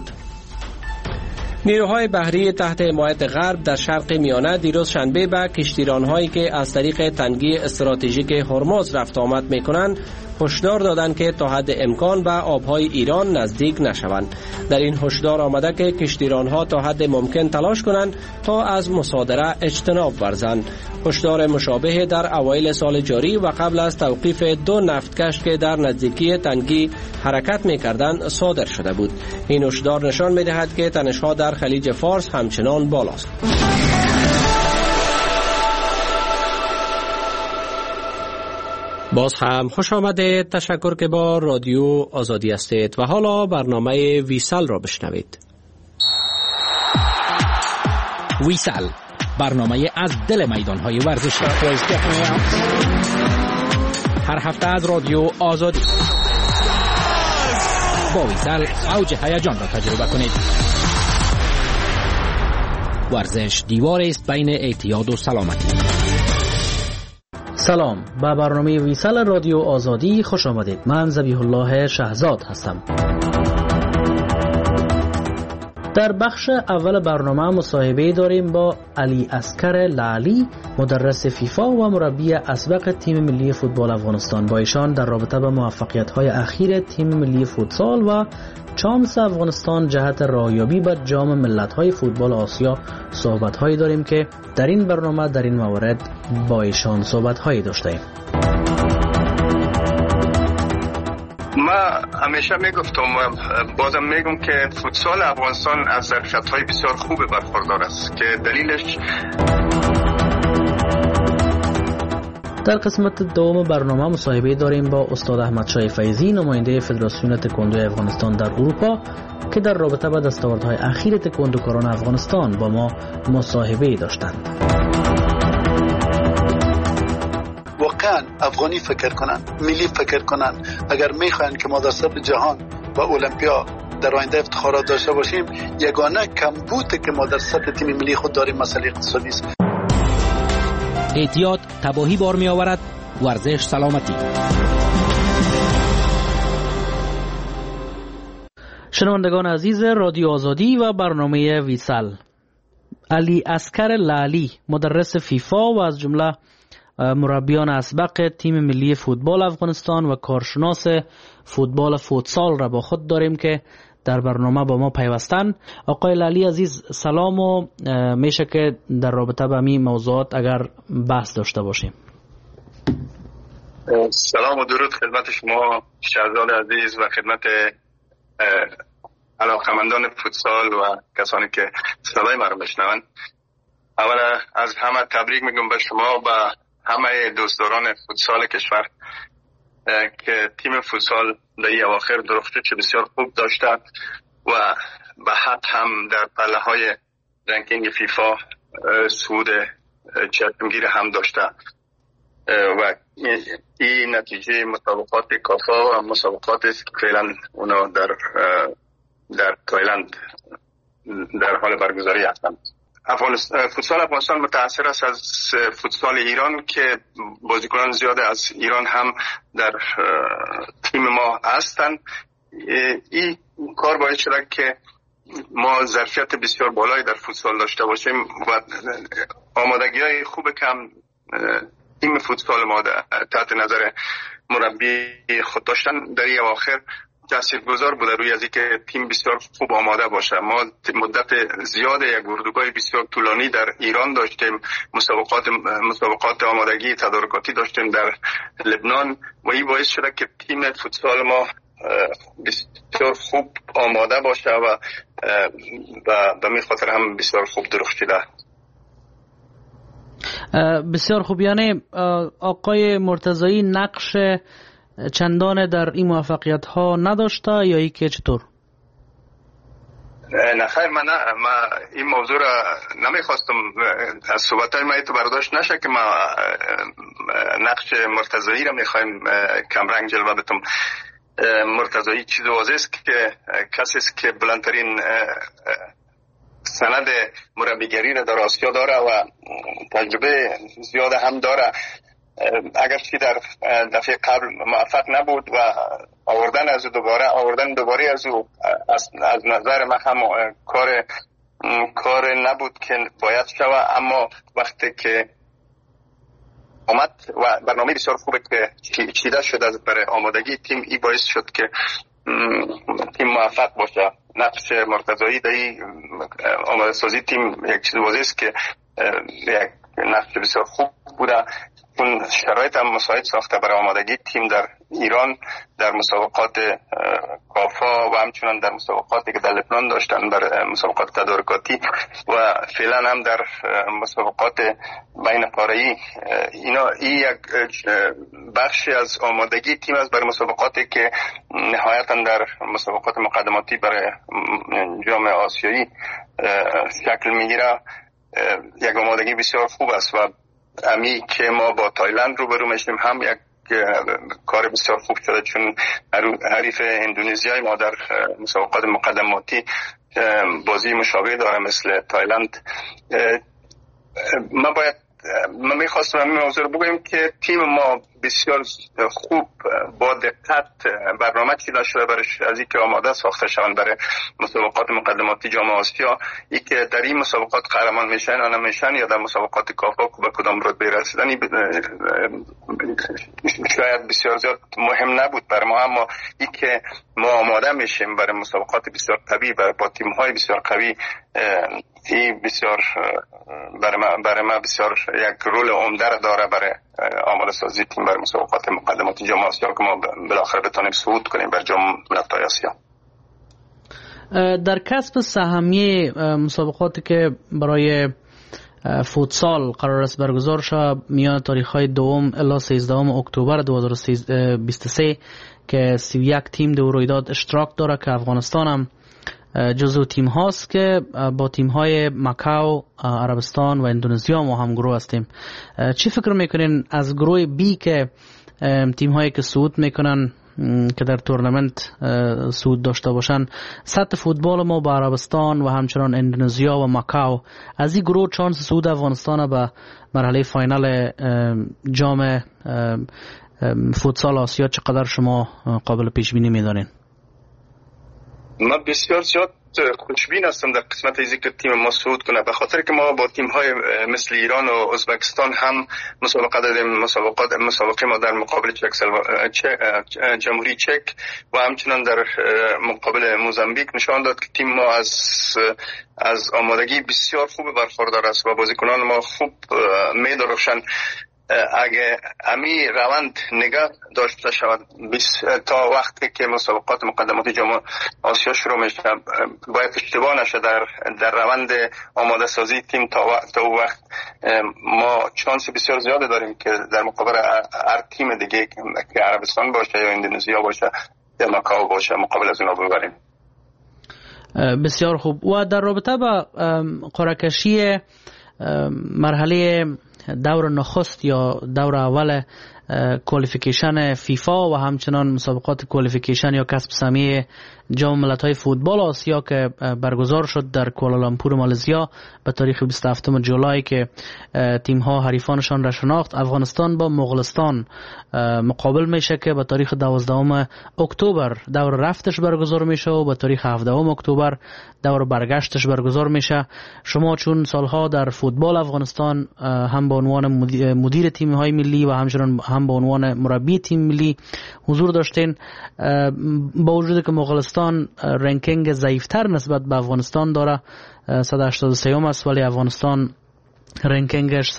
نیروهای بحری تحت حمایت غرب در شرق میانه دیروز شنبه به کشتیران‌هایی که از طریق تنگی استراتژیک هرمز رفت آمد می‌کنند هشدار دادند که تا حد امکان به آبهای ایران نزدیک نشوند. در این هشدار آمده که کشتیران‌ها تا حد ممکن تلاش کنند تا از مصادره اجتناب ورزند. هشدار مشابه در اوایل سال جاری و قبل از توقیف 2 نفتکش که در نزدیکی تنگی حرکت می‌کردند صادر شده بود. این هشدار نشان می‌دهد که تنش‌ها در خلیج فارس همچنان بالاست. باز هم خوش آمده. تشکر که با رادیو آزادی هستید و حالا برنامه ویسل را بشنوید. ویسل، برنامه از دل میدان‌های ورزشی. هر هفته از رادیو آزادی. با ویسل اوج هیجان را تجربه کنید. ورزش دیواری است بین اعتیاد و سلامتی. سلام، به برنامه ویسل رادیو آزادی خوش آمدید. من ذبیح الله شهزاد هستم. در بخش اول برنامه مصاحبه داریم با علی اصغر لعلی، مدرس فیفا و مربی اسبق تیم ملی فوتبال افغانستان. با ایشان در رابطه با موفقیت‌های اخیر تیم ملی فوتسال و چانس افغانستان جهت راهیابی به جام ملت‌های فوتبال آسیا صحبت‌هایی داریم که در این برنامه در این موارد با ایشان صحبت‌هایی داشتیم. ما همیشه میگفتم و بازم میگم که فوتسال افغانستان از ظرفیت‌های بسیار خوب برخوردار است که دلیلش در قسمت دوم برنامه مصاحبه داریم با استاد احمد شاه فیضی، نماینده فدراسیون تکواندو افغانستان در اروپا که در رابطه با دستاوردهای اخیر تکواندوکاران افغانستان با ما مصاحبه داشتند. واقعا افغانی فکر کنن، ملی فکر کنن، اگر میخواین که ما در سطح جهان و المپیا در آینده افتخارات داشته باشیم، یگانه کمبودی که ما در سطح تیم ملی خود داریم مسئله اقتصادی است. اعتیاد تباهی بار می آورد، ورزش سلامتی. شنوندگان عزیز رادیو آزادی و برنامه ویسال، علی اصغر لعلی مدرس فیفا و از جمله مربیان اسبق تیم ملی فوتبال افغانستان و کارشناس فوتبال فوتسال را با خود داریم که در برنامه با ما پیوستن. آقای لعلی عزیز سلام و میشه که در رابطه با این موضوعات اگر بحث داشته باشیم. سلام و درود خدمت شما شهزاد عزیز و خدمت علاقمندان فوتسال و کسانی که صدای ما رو بشنون. اولا از همه تبریک میگم به شما و همه دوستداران فوتسال کشور که تیم فوتسال در این اواخر درخشش بسیار خوب داشته و به حق هم در پله های رنکینگ فیفا صعود چشمگیر هم داشته و این نتیجه مسابقات کافا و مسابقات است که فعلا اونا در تایلند در حال برگزاری هستند. فوتسال افغانستان متأثر است از فوتسال ایران که بازیکنان زیاد از ایران هم در تیم ما هستند. این کار باعث شده که ما ظرفیت بسیار بالایی در فوتسال داشته باشیم و آمادگی‌های خوب کم تیم فوتسال ما تحت نظر مربی خود داشتن در این اواخر تاثیرگذار بوده روی از اینکه تیم بسیار خوب آماده باشه. ما مدت زیاد یک اردوگاه بسیار طولانی در ایران داشتیم، مسابقات آمادگی تدارکاتی داشتیم در لبنان و این باعث شده که تیم فوتسال ما بسیار خوب آماده باشه و به می خاطر هم بسیار خوب درخشیده. بسیار خوب. یعنی آقای مرتضایی نقش چندان در این موفقیت ها نداشته یا ای که چطور؟ نه خیر، من این موضوع را نمیخواستم از صحبتهای من تو برداشت نشه که ما نقش مرتضایی را میخوایم کمرنگ جلوه بتم. مرتضایی چیز واضح است که کسی است که بلندترین سند مربیگری را در آسیا داره و تجربه زیاد هم داره. اگرچه در دفعه قبل موفق نبود و آوردن دوباره از او از نظر من هم کار نبود که باید شود، اما وقتی که آمد و برنامه بسیار خوبه که چیده شد از برای آمادگی تیم، ای باعث شد که تیم موفق باشه. نقش مرتضایی در آماده سازی تیم یک چیز واضح است که یک نقش بسیار خوب بوده. اون شرایط هم مساعد ساخته برای آمادگی تیم در ایران در مسابقات کافا و همچنان در مسابقاتی که در لبنان داشتن، برای مسابقات تدارکاتی و فعلا هم در مسابقات بین قاره‌ای. این یک بخشی از آمادگی تیم است برای مسابقاتی که نهایتا در مسابقات مقدماتی برای جام آسیایی شکل میگیره. یک آمادگی بسیار خوب است و امی که ما با تایلند روبرو میشیم هم یک کار بسیار خوب شده، چون حریف اندونزیای ما در مسابقات مقدماتی بازی مشابه داره مثل تایلند. من میخواستم همین موضوع رو بگویم که تیم ما بسیار خوب با دقت برنامه چیده شده برای از اینکه آماده ساخته شوند برای مسابقات مقدماتی جام آسیا. ای که در این مسابقات قهرمان میشن یا نمیشن یا در مسابقات کافا به کدام رتبه رسیدن شاید بسیار زیاد مهم نبود برای ما، اما ای که ما آماده میشیم برای مسابقات بسیار قوی با تیم های بسیار قوی، این بسیار برای ما بسیار یک رول عمده داره برای آماده سازی تیم برای مسابقات مقدماتی جام آسیا که ما بالاخره بتونیم صعود کنیم بر جام ملت‌های آسیا. در کسب سهمیه مسابقاتی که برای فوتسال قرار است برگزار شود میان تاریخ‌های 2 الی 13 اکتبر 2023 که 31 تیم در رویداد اشتراک داره که افغانستان هم جزو تیم هاست که با تیم های ماکاو، عربستان و اندونزیا ما هم گروه هستیم. چی فکر میکنین از گروه بی که تیم هایی که صعود میکنن که در تورنمنت صعود داشته باشن، سطح فوتبال ما با عربستان و همچنان اندونزیا و ماکاو، از این گروه چانس صعود افغانستان به مرحله فاینال جام فوتسال آسیا چقدر شما قابل پیش بینی می‌دانید؟ من بسیار زیاد خوشبین هستم در قسمت ازی که تیم ما صعود کنه، به خاطر که ما با تیم های مثل ایران و ازبکستان هم مسابقه دادیم. مسابقه ما در مقابل جمهوری چک و همچنان در مقابل موزامبیک نشان داد که تیم ما از آمادگی بسیار خوب برخوردار است و بازیکنان ما خوب می‌درخشند. اگه امی روند نگاه داشته شود تا وقتی که مسابقات مقدماتی جام آسیا شروع میشه، باید اشتباه نشه در روند آماده سازی تیم تا وقت ما چانس بسیار زیاده داریم که در مقابل هر تیم دیگه که عربستان باشه یا اندونزیا باشه یا ماکاو باشه مقابل از اونا ببریم. بسیار خوب. و در رابطه با قرعه کشی مرحله دور نخست یا دور اول کوالیفیکیشن فیفا و همچنان مسابقات کوالیفیکیشن یا کسب سهمیه جام ملت‌های فوتبال آسیا که برگزار شد در کوالالامپور مالزیا به تاریخ 27 جولای که تیم‌ها حریفانشان را شناخت. افغانستان با مغولستان مقابل میشه که به تاریخ 12 اکتبر دور رفتش برگزار میشه و به تاریخ 17 اکتبر دور برگشتش برگزار میشه. شما چون سالها در فوتبال افغانستان هم به عنوان مدیر تیم‌های ملی و همچنان هم به عنوان مربی تیم ملی حضور داشتین، با وجود که مغولستان رنکینگ ضعیفتر نسبت به افغانستان داره، 183 است، ولی افغانستان رنکینگش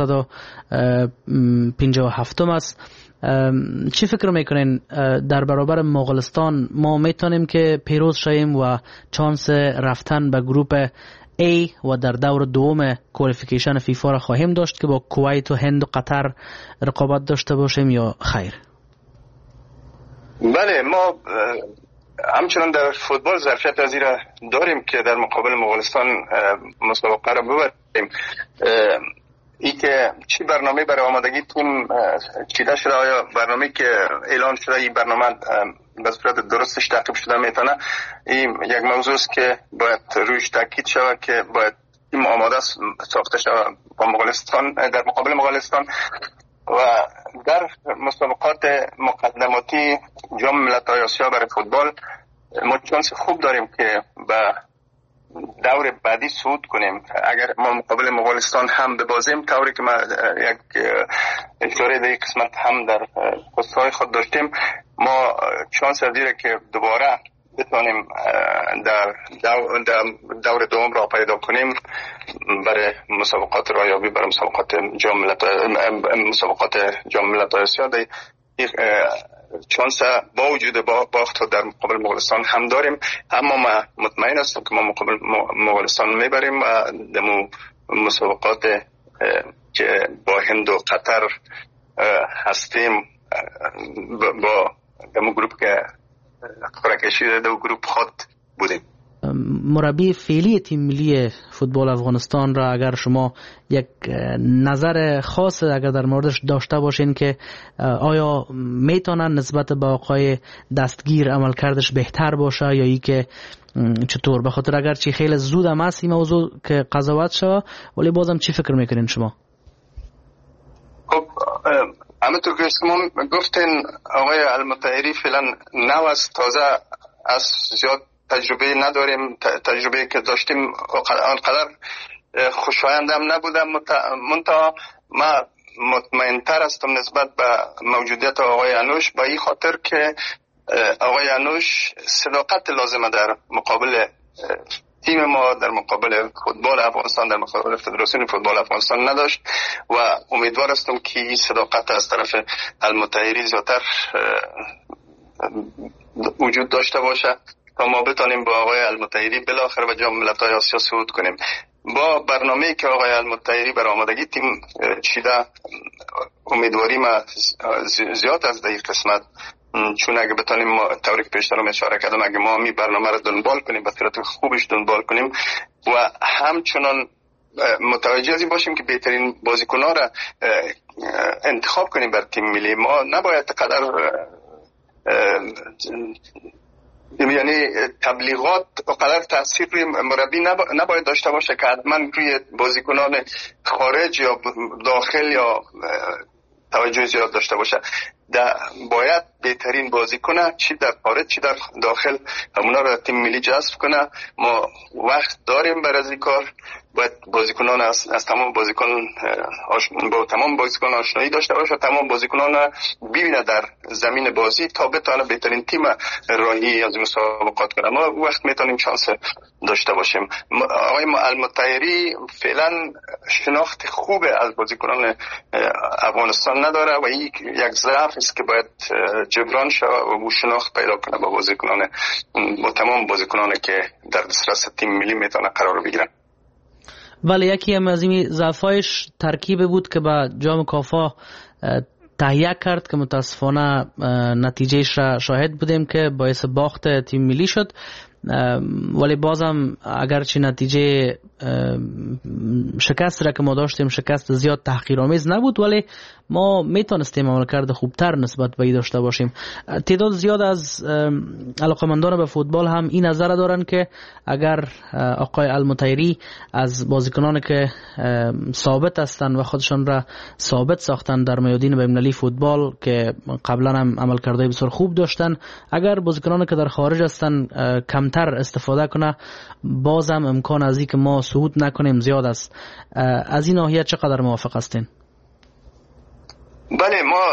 157 است. چی فکر میکنین در برابر مغولستان ما میتونیم که پیروز شویم و چانس رفتن به گروپ A و در دور دوم کوالیفیکیشن فیفا را خواهیم داشت که با کویت و هند و قطر رقابت داشته باشیم یا خیر؟ بله، ما همچنان در فوتبال ظرفیت از این را داریم که در مقابل مغولستان مسابقه را ببریم. ای که چی برنامه برای آمادگی تیم چیده شده، آیا برنامه که اعلان شده این برنامه به صورت درستش تعقیب شده میتونه، این یک موضوع است که باید رویش تاکید شود که باید تیم آماده ساخته شود با مغولستان در مقابل مغولستان. و در مسابقات مقدماتی جام ملت‌های آسیا برای فوتبال ما چانس خوب داریم که به دور بعدی صعود کنیم. اگر ما مقابل مغولستان هم ببازیم، طوری که ما یک اشاره در قسمت هم در پست‌های خود داشتیم، ما چانس از دیره که دوباره بتونیم در دور دوم را پیدا کنیم برای مسابقات رایابی، برای مسابقات جام ملت‌های آسیا. چانس با وجود باخت در مقابل مغولستان هم داریم، اما ما مطمئن هستم که ما مقابل مغولستان میبریم و دمو مسابقات که با هند و قطر هستیم با دمو گروپ که قرعه کشی دو گروپ خود بودیم. مربی فعلی تیم ملی فوتبال افغانستان را اگر شما یک نظر خاص اگر در موردش داشته باشین که آیا میتونن نسبت به آقای دستگیر عمل کردش بهتر باشه یا ای که چطور؟ به خاطر اگر چی خیلی زود هم هست این موضوع که قضاوت شوه، ولی بازم چی فکر میکنین شما؟ خب همونطور که شما گفتین آقای المطهری فعلا نو است، تازه از زیاد تجربه نداریم. تجربه که داشتیم آنقدر خوشایند هم نبودم. منتها ما مطمئن‌تر هستم نسبت به موجودیت آقای انوش، با این خاطر که آقای انوش صداقت لازمه در مقابل تیم ما، در مقابل فوتبال افغانستان، در مقابل فدراسیون فوتبال افغانستان نداشت و امیدوار هستم که این صداقت از طرف المطهری زیادتر وجود داشته باشه تا ما بتانیم با آقای المطهری بالاخره به جام ملت‌های آسیا صعود کنیم. با برنامه‌ای که آقای المطهری بر آمادگی تیم چیده، امیدواری ما زیاد از در قسمت چون اگه بتونیم ما طوری که پیشترم اشاره کردم اگه ما می برنامه رو دنبال کنیم به صورت خوبش دنبال کنیم و همچنان متوجه از این باشیم که بهترین بازیکن‌ها را انتخاب کنیم بر تیم ملی. ما نباید قدر یعنی تبلیغات قدر تاثیر روی مربی نباید داشته باشه که حتما روی بازیکنان خارج یا داخل یا توجه زیاد داشته باشه. باید بهترین بازیکن چی در خارج چی در داخل همونا رو تیم ملی جذب کنه. ما وقت داریم برای این کار. باید بازیکنان از تمام بازیکن با تمام بازیکن آشنایی داشته باشه، تمام بازیکنان ببینه در زمین بازی تا بتونه بهترین تیم راهی از مسابقات کنه. ما وقت میتونیم شانس داشته باشیم. آقای المطیری فعلا شناخت خوب از بازیکنان افغانستان نداره و این یک ضعف است که باید جبران شه و شناخت پیدا کنه با تمام بازیکنانی که در دسترس تیم ملی میتونه قرار بگیرن. ولی یکی هم از این ضعفایش ترکیب بود که با جام کافا تهیه کرد که متاسفانه نتیجهش را شاهد بودیم که باعث باخت تیم ملی شد. ولی بازم اگرچه نتیجه شکست را که ما داشتیم شکست زیاد تحقیرآمیز نبود، ولی ما میتونستیم عملکرد خوبتر نسبت به این داشته باشیم. تعداد زیاد از علاقمندان به فوتبال هم این نظر دارن که اگر آقای المطیری از بازیکنان که ثابت هستند و خودشان را ثابت ساختن در میادین بین‌المللی فوتبال که قبلا هم عملکردهای بسیار خوب داشتن، اگر بازیکنان که در خارج هستند کمتر استفاده کنه، بازم امکان از این که ما صعود نکنیم زیاد است. از این ناحیه چقدر موافق هستین؟ بله، ما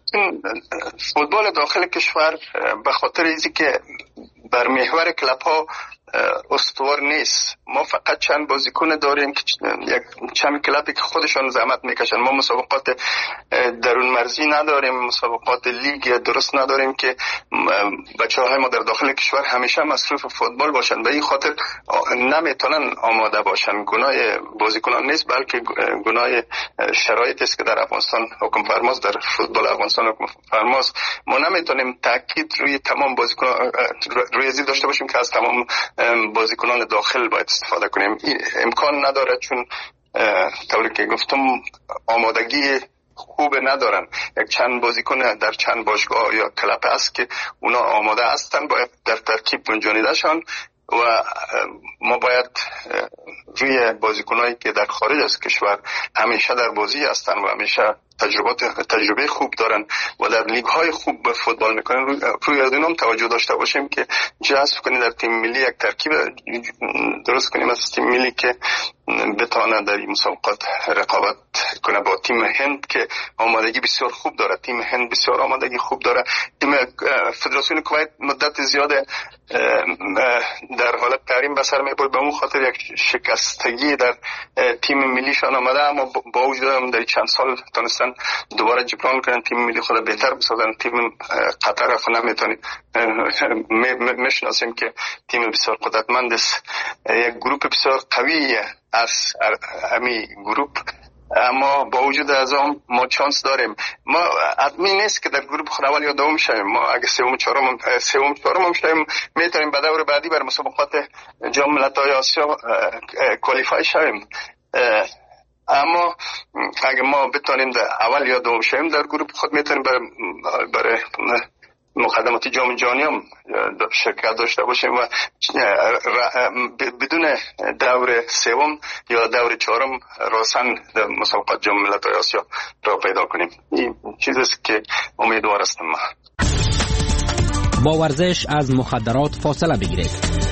فوتبال داخل کشور به خاطر اینکه که بر محور کلاب ها استوار نیست. ما فقط چند بازیکن داریم که چند کلابی که خودشان زحمت میکشن. ما مسابقات درون مرزی نداریم، مسابقات لیگ درست نداریم که بچه‌های ما در داخل کشور همیشه مصروف فوتبال باشن. به این خاطر نمیتونن آماده باشن. گناه بازیکنان نیست بلکه گناه شرایطی است که در افغانستان حکم فرماست، در فوتبال افغانستان حکم فرماست. ما نمیتونیم تاکید روی تمام بازیکنان روی ازی داشته باشیم که از تمام بازیکنان داخل باید استفاده کنیم. این امکان نداره، چون طوری که گفتم آمادگی خوب ندارن. یک چند بازیکن در چند باشگاه یا کلاب است که اونا آماده هستن، باید در ترکیب گنجانیده شن و ما باید روی بازیکنایی که در خارج از کشور همیشه در بازی هستن و همیشه تجربه خوب دارن و در لیگ های خوب به فوتبال میکنن، روی از اینم توجه داشته باشیم که جذب کنیم در تیم ملی، یک ترکیب درست کنیم از تیم ملی که بتونه در این مسابقات رقابت کنه با تیم هند که آمادگی بسیار خوب داره. تیم هند بسیار آمادگی خوب داره. تیم فدراسیون کویت مدت زیاده در حالت تحریم به سر میبرد، به اون خاطر یک شکستگی در تیم ملیشان آمده، اما با وجود هم در چند سال تونستن دوباره جبران کنن، تیم ملی خود بهتر بسازن. تیم قطر خود نمیتونیم میشناسیم که تیم بسیار قدرتمند است، یک گروپ بسیار قوی از همین گروپ، اما با وجود از آن ما چانس داریم. ما حتمی نیست که در گروپ خود اول یا دوم شویم. ما اگه سوم چهارم شویم میتونیم به دور بعدی بر مسابقات جام ملت‌های آسیا کوالیفای شویم. اما اگه ما بتونیم در اول یا دوم شویم در گروپ خود میتونیم برای مقدمات جام جهانی هم شرکت داشته باشیم و بدون دور سوم یا دور چهارم راسن در مسابقات جام ملت‌های آسیا را پیدا کنیم. این چیزی است که امیدوار هستم. با ورزش از مخدرات فاصله بگیرید.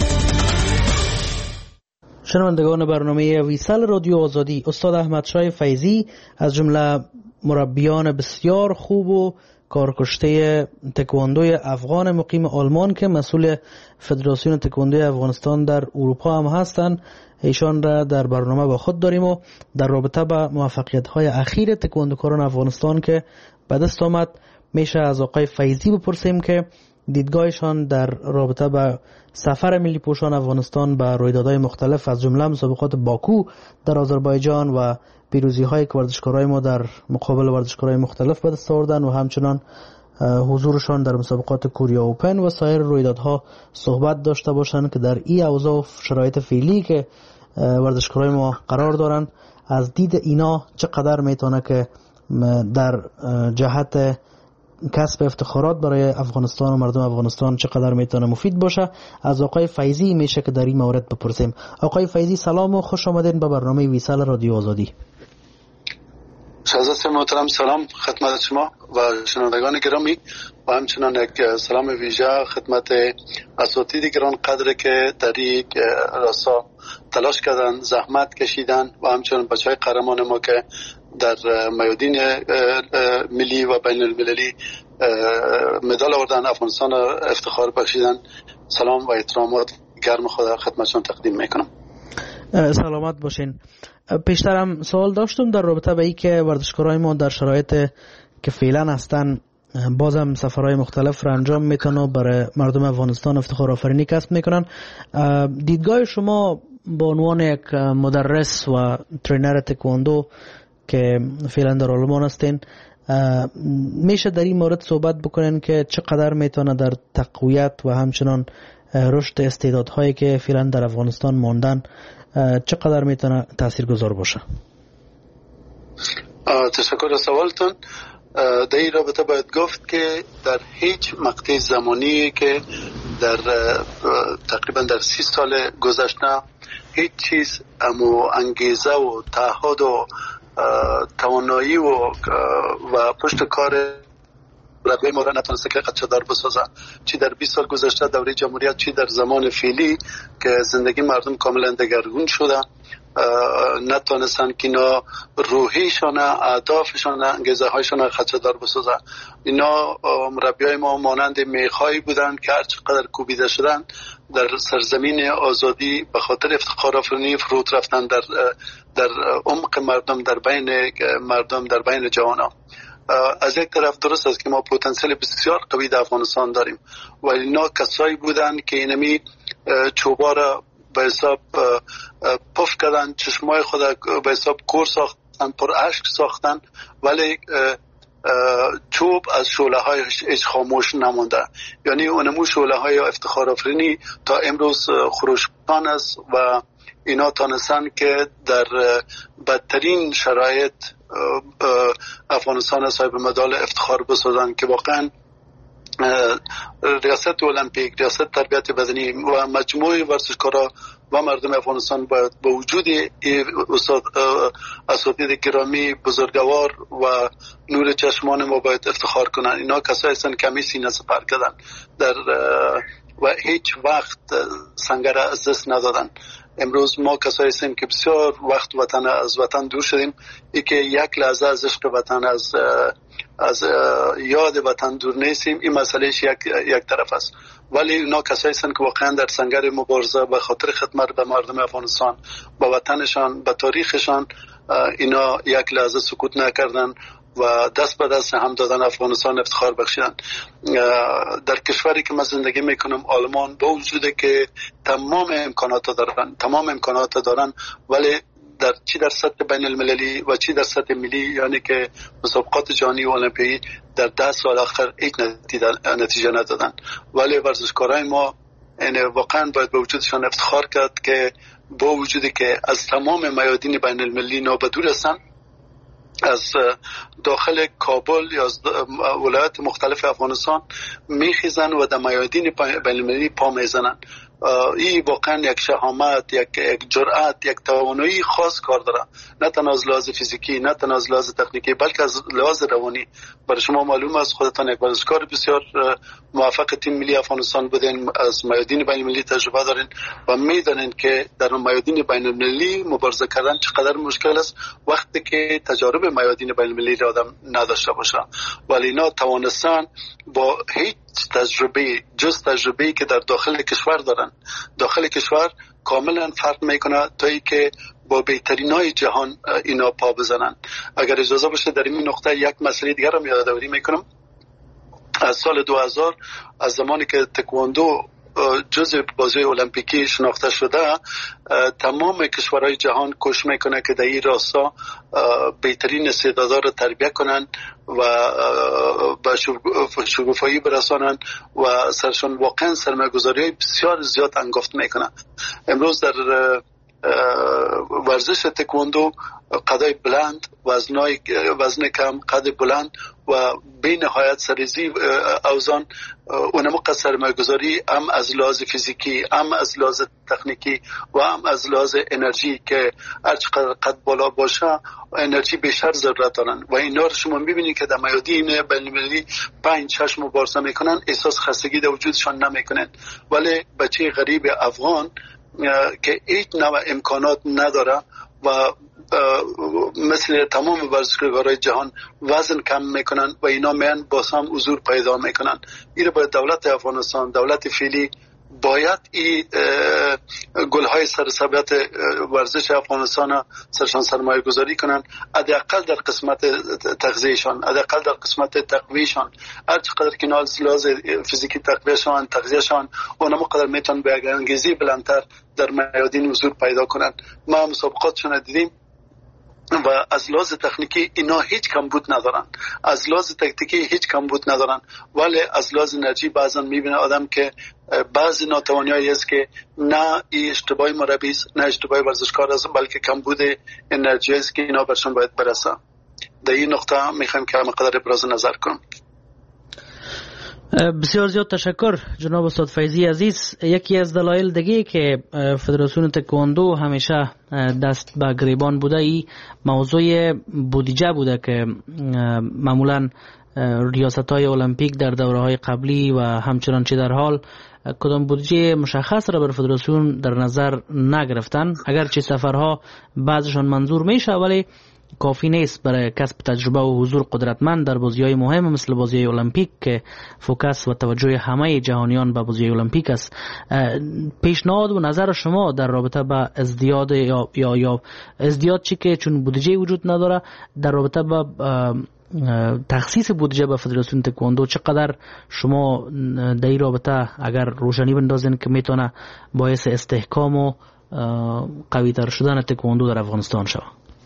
شنوندگان برنامه ویسال رادیو آزادی، استاد احمدشاه فیضی از جمله مربیان بسیار خوب و کارکشته تکواندوی افغان مقیم آلمان که مسئول فدراسیون تکواندوی افغانستان در اروپا هم هستند، ایشان را در برنامه با خود داریم و در رابطه با موفقیت‌های اخیر تکواندوکاران افغانستان که به دست آمد میشه از آقای فیضی بپرسیم که دیدگاهشان در رابطه با سفر ملی پوشان افغانستان به رویدادهای مختلف از جمله مسابقات باکو در آذربایجان و پیروزی‌های که ورزشکارای ما در مقابل ورزشکارای مختلف به دست آوردن و همچنان حضورشان در مسابقات کوریا اوپن و سایر رویدادها صحبت داشته باشند که در این اوضاع و شرایط فعلی که ورزشکارای ما قرار دارن از دید اینا چقدر میتونه که در جهت کسب افتخارات برای افغانستان و مردم افغانستان چقدر میتونه مفید باشه. از آقای فیضی میشه که در این مورد بپرسیم. آقای فیضی سلام و خوش آمدین به برنامه ویسال رادیو آزادی. شهزاد محترم سلام خدمت شما و شنوندگان گرامی و همچنان یک سلام ویژه خدمت اساتید گران قدر که در این راستا تلاش کردن، زحمت کشیدن و همچنان بچهای قهرمان ما که در میادین ملی و بین المللی مدال آوردن، افغانستان افتخار بخشیدن. سلام و احترامات گرم خدا خدمتشان تقدیم میکنم. سلامت باشین. پیشترم سوال داشتم در رابطه به این که ورزشکارای ما در شرایط که فعلا هستن بازم سفرهای مختلف را انجام میکنن و برای مردم افغانستان افتخار آفرینی کسب میکنن. دیدگاه شما به عنوان یک مدرس و ترینر تکواندو که فعلا در آلمان هستین میشه در این مورد صحبت بکنین که چقدر میتونه در تقویت و همچنان رشد استعدادهایی که فعلا در افغانستان ماندن چقدر میتونه تاثیرگذار باشه؟ تشکر از سوالتون. در این رابطه باید گفت که در هیچ مقطع زمانی که در تقریبا در 30 سال گذشته هیچ چیز انگیزه و تعهد و توانایی و پشت کار رقبه ما را نتونسته که قدشه دار بسازه، چی در 20 سال گذشته دوره جمهوریت، چی در زمان فعلی که زندگی مردم کاملا دگرگون شده. نتونستن که اینا روحیشان، اهدافشان، انگیزه هایشان قدشه دار بسازه. اینا مربیای ما مانند میخایی بودن که هر چقدر کوبیده شدن در سرزمین آزادی به خاطر افتخار آفرینی فرود رفتن در عمق مردم، در بین مردم، در بین جوانان. از یک طرف درست است که ما پتانسیل بسیار قوی در افغانستان داریم و اینا کسایی بودن که اینمی چوبا را به حساب پف کردن، چشمای خود به حساب کور ساختن، پر اشک ساختن، ولی چوب از شعله هایش هیچ خاموش نمانده. یعنی اونمو شعله های افتخار آفرینی تا امروز خروشان است و اینا تانستن که در بدترین شرایط افغانستان صاحب مدال افتخار بسازن که واقعا ریاست المپیک، ریاست تربیت بدنی و مجموعه ورزشکارا و مردم افغانستان باید با وجود اساتید گرامی بزرگوار و نور چشمان ما باید افتخار کنن. اینا کسایی هستن که همی سینه سپر کردن و هیچ وقت سنگر از دست ندادن. امروز ما کسایی هستیم که بسیار وقت از وطن دور شدیم، ای که یک لحظه از عشق وطن، از یاد وطن دور نیستیم. این مسئلهش یک طرف است، ولی اینا کسایی هستند که واقعا در سنگر مبارزه به خاطر خدمت به مردم افغانستان، به وطنشان، به تاریخشان، اینا یک لحظه سکوت نکردن و دست به دست هم دادن افغانستان افتخار بخشیدن. در کشوری که من زندگی میکنم آلمان، با وجود که تمام امکانات دارن ولی در چی در سطح بین المللی و چی در سطح ملی، یعنی که مسابقات جهانی و المپیایی در 10 سال آخر هیچ نتیجه ندادن. ولی ورزشکارای ما واقعا باید به وجودشان افتخار کرد که با وجودی که از تمام میادین بین المللی نابدور هستن، از داخل کابل یا از ولایات مختلف افغانستان میخیزن و در میادین بین المللی پا میزنن. این واقعا یک شهامت، یک جرأت، یک توانایی خاص کار داره، نه تنها از لحاظ فیزیکی، نه تنها از لحاظ تکنیکی، بلکه از لحاظ روانی. برای شما معلوم است، خودتان یک ورزشکار بسیار موفق تیم ملی افغانستان بودین، از میادین بین المللی تجربه دارین و میدونین که در میادین بین المللی مبارزه کردن چقدر مشکل است وقتی که تجارب میادین بین المللی را آدم نداشته باشه. ولی اینا توانستن با هیچ تجربه جز تجربه‌ای که در داخل کشور دارن، داخل کشور کاملا فرق میکنه تا ای که با بهترینای جهان اینا پا بزنن. اگر اجازه باشه در این نقطه یک مسئله دیگر رو یادآوری میکنم. از سال 2000 از زمانی که تکواندو جزء بازی المپیکی شناخته شده، تمام کشورهای جهان کوشش میکنه که در این راستا بهترین استعدادها رو تربیت کنن و به شکوفایی برسانن و سرشان واقعا سرمایه‌گذاری بسیار زیاد انگفت میکنن. امروز در ورزش تکواندو قدای بلند، وزن کم، قد بلند و به نهایت سریزی اوزان اونم سرمایه‌گذاری هم از لحاظ فیزیکی، هم از لحاظ تکنیکی و هم از لحاظ انرژی که هرچقدر قد بالا باشه انرژی بیشتر ضرورت دارن و اینا رو شما میبینید که در میادین بین‌المللی 5-6 مبارزه میکنن، احساس خستگی در وجودشان نمیکنن. ولی بچه غریب افغان که هیچ نوع امکانات نداره و مثل تمام ورزشکارهای جهان وزن کم میکنن و اینا میان باز هم حضور پیدا میکنن. این باید دولت افغانستان، دولت فعلی باید این گلهای سرسبیت ورزش افغانستان سرشان سرمایه گذاری کنن، حداقل در قسمت تغذیهشان، حداقل در قسمت تقویهشان، هر چقدر که لحاظ فیزیکی تقویهشان، تغذیهشان اونم قدر میتونن به انگیزی بلندتر در میادین حضور پیدا کنن. ما مسابقاتشون دیدیم و از لحاظ تکنیکی اینا هیچ کمبود ندارن، از لحاظ تکتیکی هیچ کمبود ندارن، ولی از لحاظ انرژی بعضا میبینه آدم که بعضی ناتوانیایی است که نه اشتباه مربی است، نه اشتباه ورزشکار است، بلکه کمبود انرژی است که اینا برشون باید برسه. در این نقطه میخوایم که همقدر ابراز نظر کنم. بسیار زیاد تشکر جناب استاد فیضی عزیز. یکی از دلایل دیگه که فدراسیون تکواندو همیشه دست به گریبان بوده ای موضوع بودجه بوده که معمولا ریاست‌های المپیک در دوره‌های قبلی و همچنان چه در حال کدام بودجه مشخص را بر فدراسیون در نظر نگرفتن، اگرچه سفرها بعضشان منظور میشه ولی کافی نیست برای کسب تجربه و حضور قدرتمند در بازی‌های مهم مثل بازی‌های المپیک که فوکس و توجه همه جهانیان به بازی‌های المپیک است. پیشنهاد و نظر شما در رابطه با ازدیاد یا ازدیاد چی که چون بودجه وجود نداره در رابطه با تخصیص بودجه به فدراسیون تکواندو چقدر شما در این رابطه اگر روشنی بندازین که میتونه باعث استحکام و قوی‌تر شدن تکواندو در افغانستان شود؟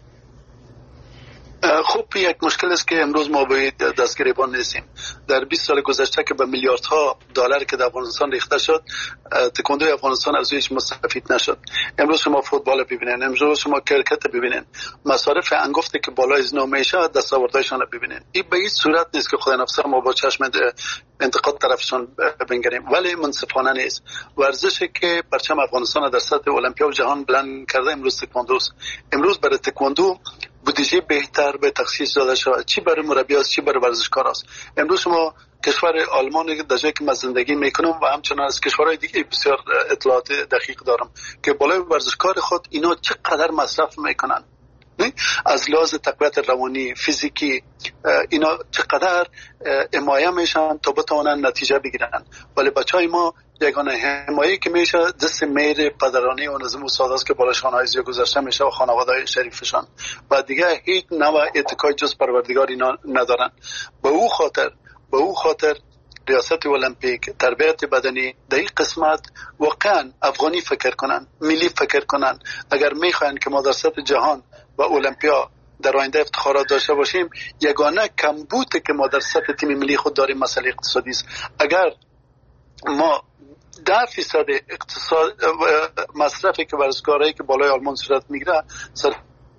خب یک مشکل است که امروز ما باید دستگریبان نیستیم. در 20 سال گذشته که به میلیاردها دلار که در افغانستان ریخته شد، تکواندوی افغانستان از رویش مستفید نشد. امروز شما فوتبال ببینین، امروز شما کرکت ببینین، مصارف انگفتی که بالای از میشه دستاوردهایشان رو ببینین. این به هیچ صورت نیست که خدای نفسه ما با چشم انتقاد طرفشان بنگریم، ولی منصفانه نیست. ورزشی که پرچم افغانستان در سطح المپیا و جهان بلند کرده امروز تکواندوست. امروز برای تکواندو بودجه بهتر به تخصیص داده شود، چی برای مربی است، چی برای ورزشکار است. امروز شما کشور آلمان در جایی که من زندگی میکنم و همچنان از کشورهای دیگه بسیار اطلاعات دقیق دارم که بالای ورزشکار خود اینا چقدر مصرف میکنن، از لحاظ تقویت روانی، فیزیکی، اینا چقدر حمایه میشن تا بتوانن نتیجه بگیرن. ولی بچهای ما یگانه حمایه که میشه دست میر پدرانه و نظم استاداست که بالاشان های زیاد گذاشته میشه و خانواده شریفشان و دیگه هیچ نوع اتکای جز پروردگار اینا ندارن. به او خاطر ریاست المپیک، تربیت بدنی در این قسمت واقعا افغانی فکر کنن، ملی فکر کنن. اگر میخواین که ما در سطح جهان و المپیا در آینده افتخارات داشته باشیم، یگانه کمبودی که ما در سطح تیم ملی خود داریم مسئله اقتصادی است. اگر ما 10% اقتصاد مصرفی که ورزشکارایی که بالای آلمان صورت میگیره سر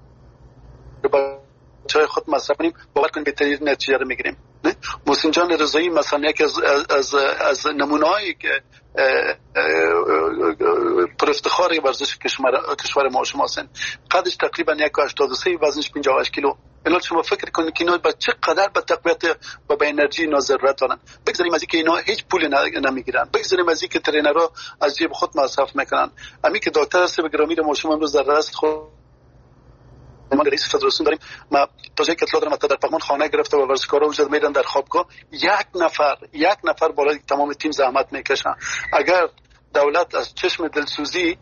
چای خود مصرف کنیم، باور کنیم بهترین نتیجه رو میگیریم. محسن جان رضایی مثلا یکی از نمونه‌هایی که پر افتخار ورزش کشور ما شما هستند. قدش تقریبا 1.83، وزنش 58 کیلو. اینا شما فکر کنید که اینا با چقدر به تقویت و به انرژی اینا ضرورت دارن. بگذاریم از اینکه اینا هیچ پول نمیگیرن، بگذاریم از اینکه ترینرها از جیب خود مصرف میکنن. همین که دکتر سیب گرامی ما شما امروز در رأس خود ما رئیس فدراسیون داریم. ما تا جایی که اطلاع دارم در پغمان خانه گرفته و ورزشکارا وجود میرن در خوابگاه، یک نفر بالای تمام تیم زحمت میکشن. اگر دولت از چشم دلسوزی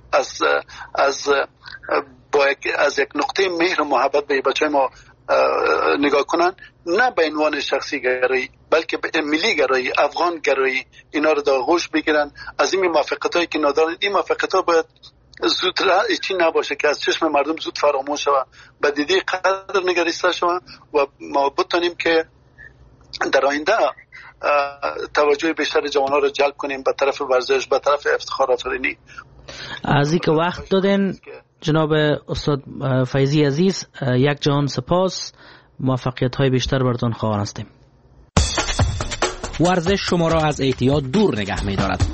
از یک نقطه مهر و محبت به بچهای ما نگاه کنن، نه به عنوان شخصی گرایی، بلکه به ملی گرایی، افغان گرایی اینا رو در آغوش بگیرن. از این موافقتایی که ندارن، این موافقت‌ها باید زود چی نباشه که از چشم مردم زود فراموش شود، به دیده قدر نگریسته شود و ما بتونیم که در آینده توجه بیشتر جوانان رو جلب کنیم به طرف ورزش، به طرف افتخار آفرینی. از اینکه وقت دادن جناب استاد فیضی عزیز، یک جهان سپاس، موفقیت های بیشتر براتون خواهان هستیم. ورزش شما را از اعتیاد دور نگه می دارد.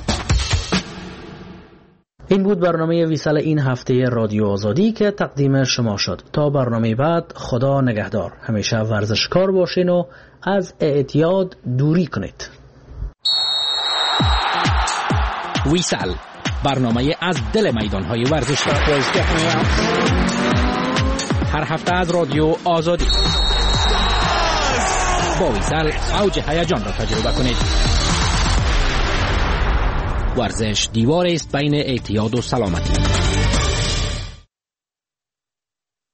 این بود برنامه ویسال این هفته رادیو آزادی که تقدیم شما شد. تا برنامه بعد، خدا نگهدار. همیشه ورزشکار باشین و از اعتیاد دوری کنید. ویسال، برنامه از دل میدان‌های ورزشی. هر هفته از رادیو آزادی. با ویسال اوج هیجان را تجربه کنید. ورزش دیواری است بین اعتیاد و سلامتی.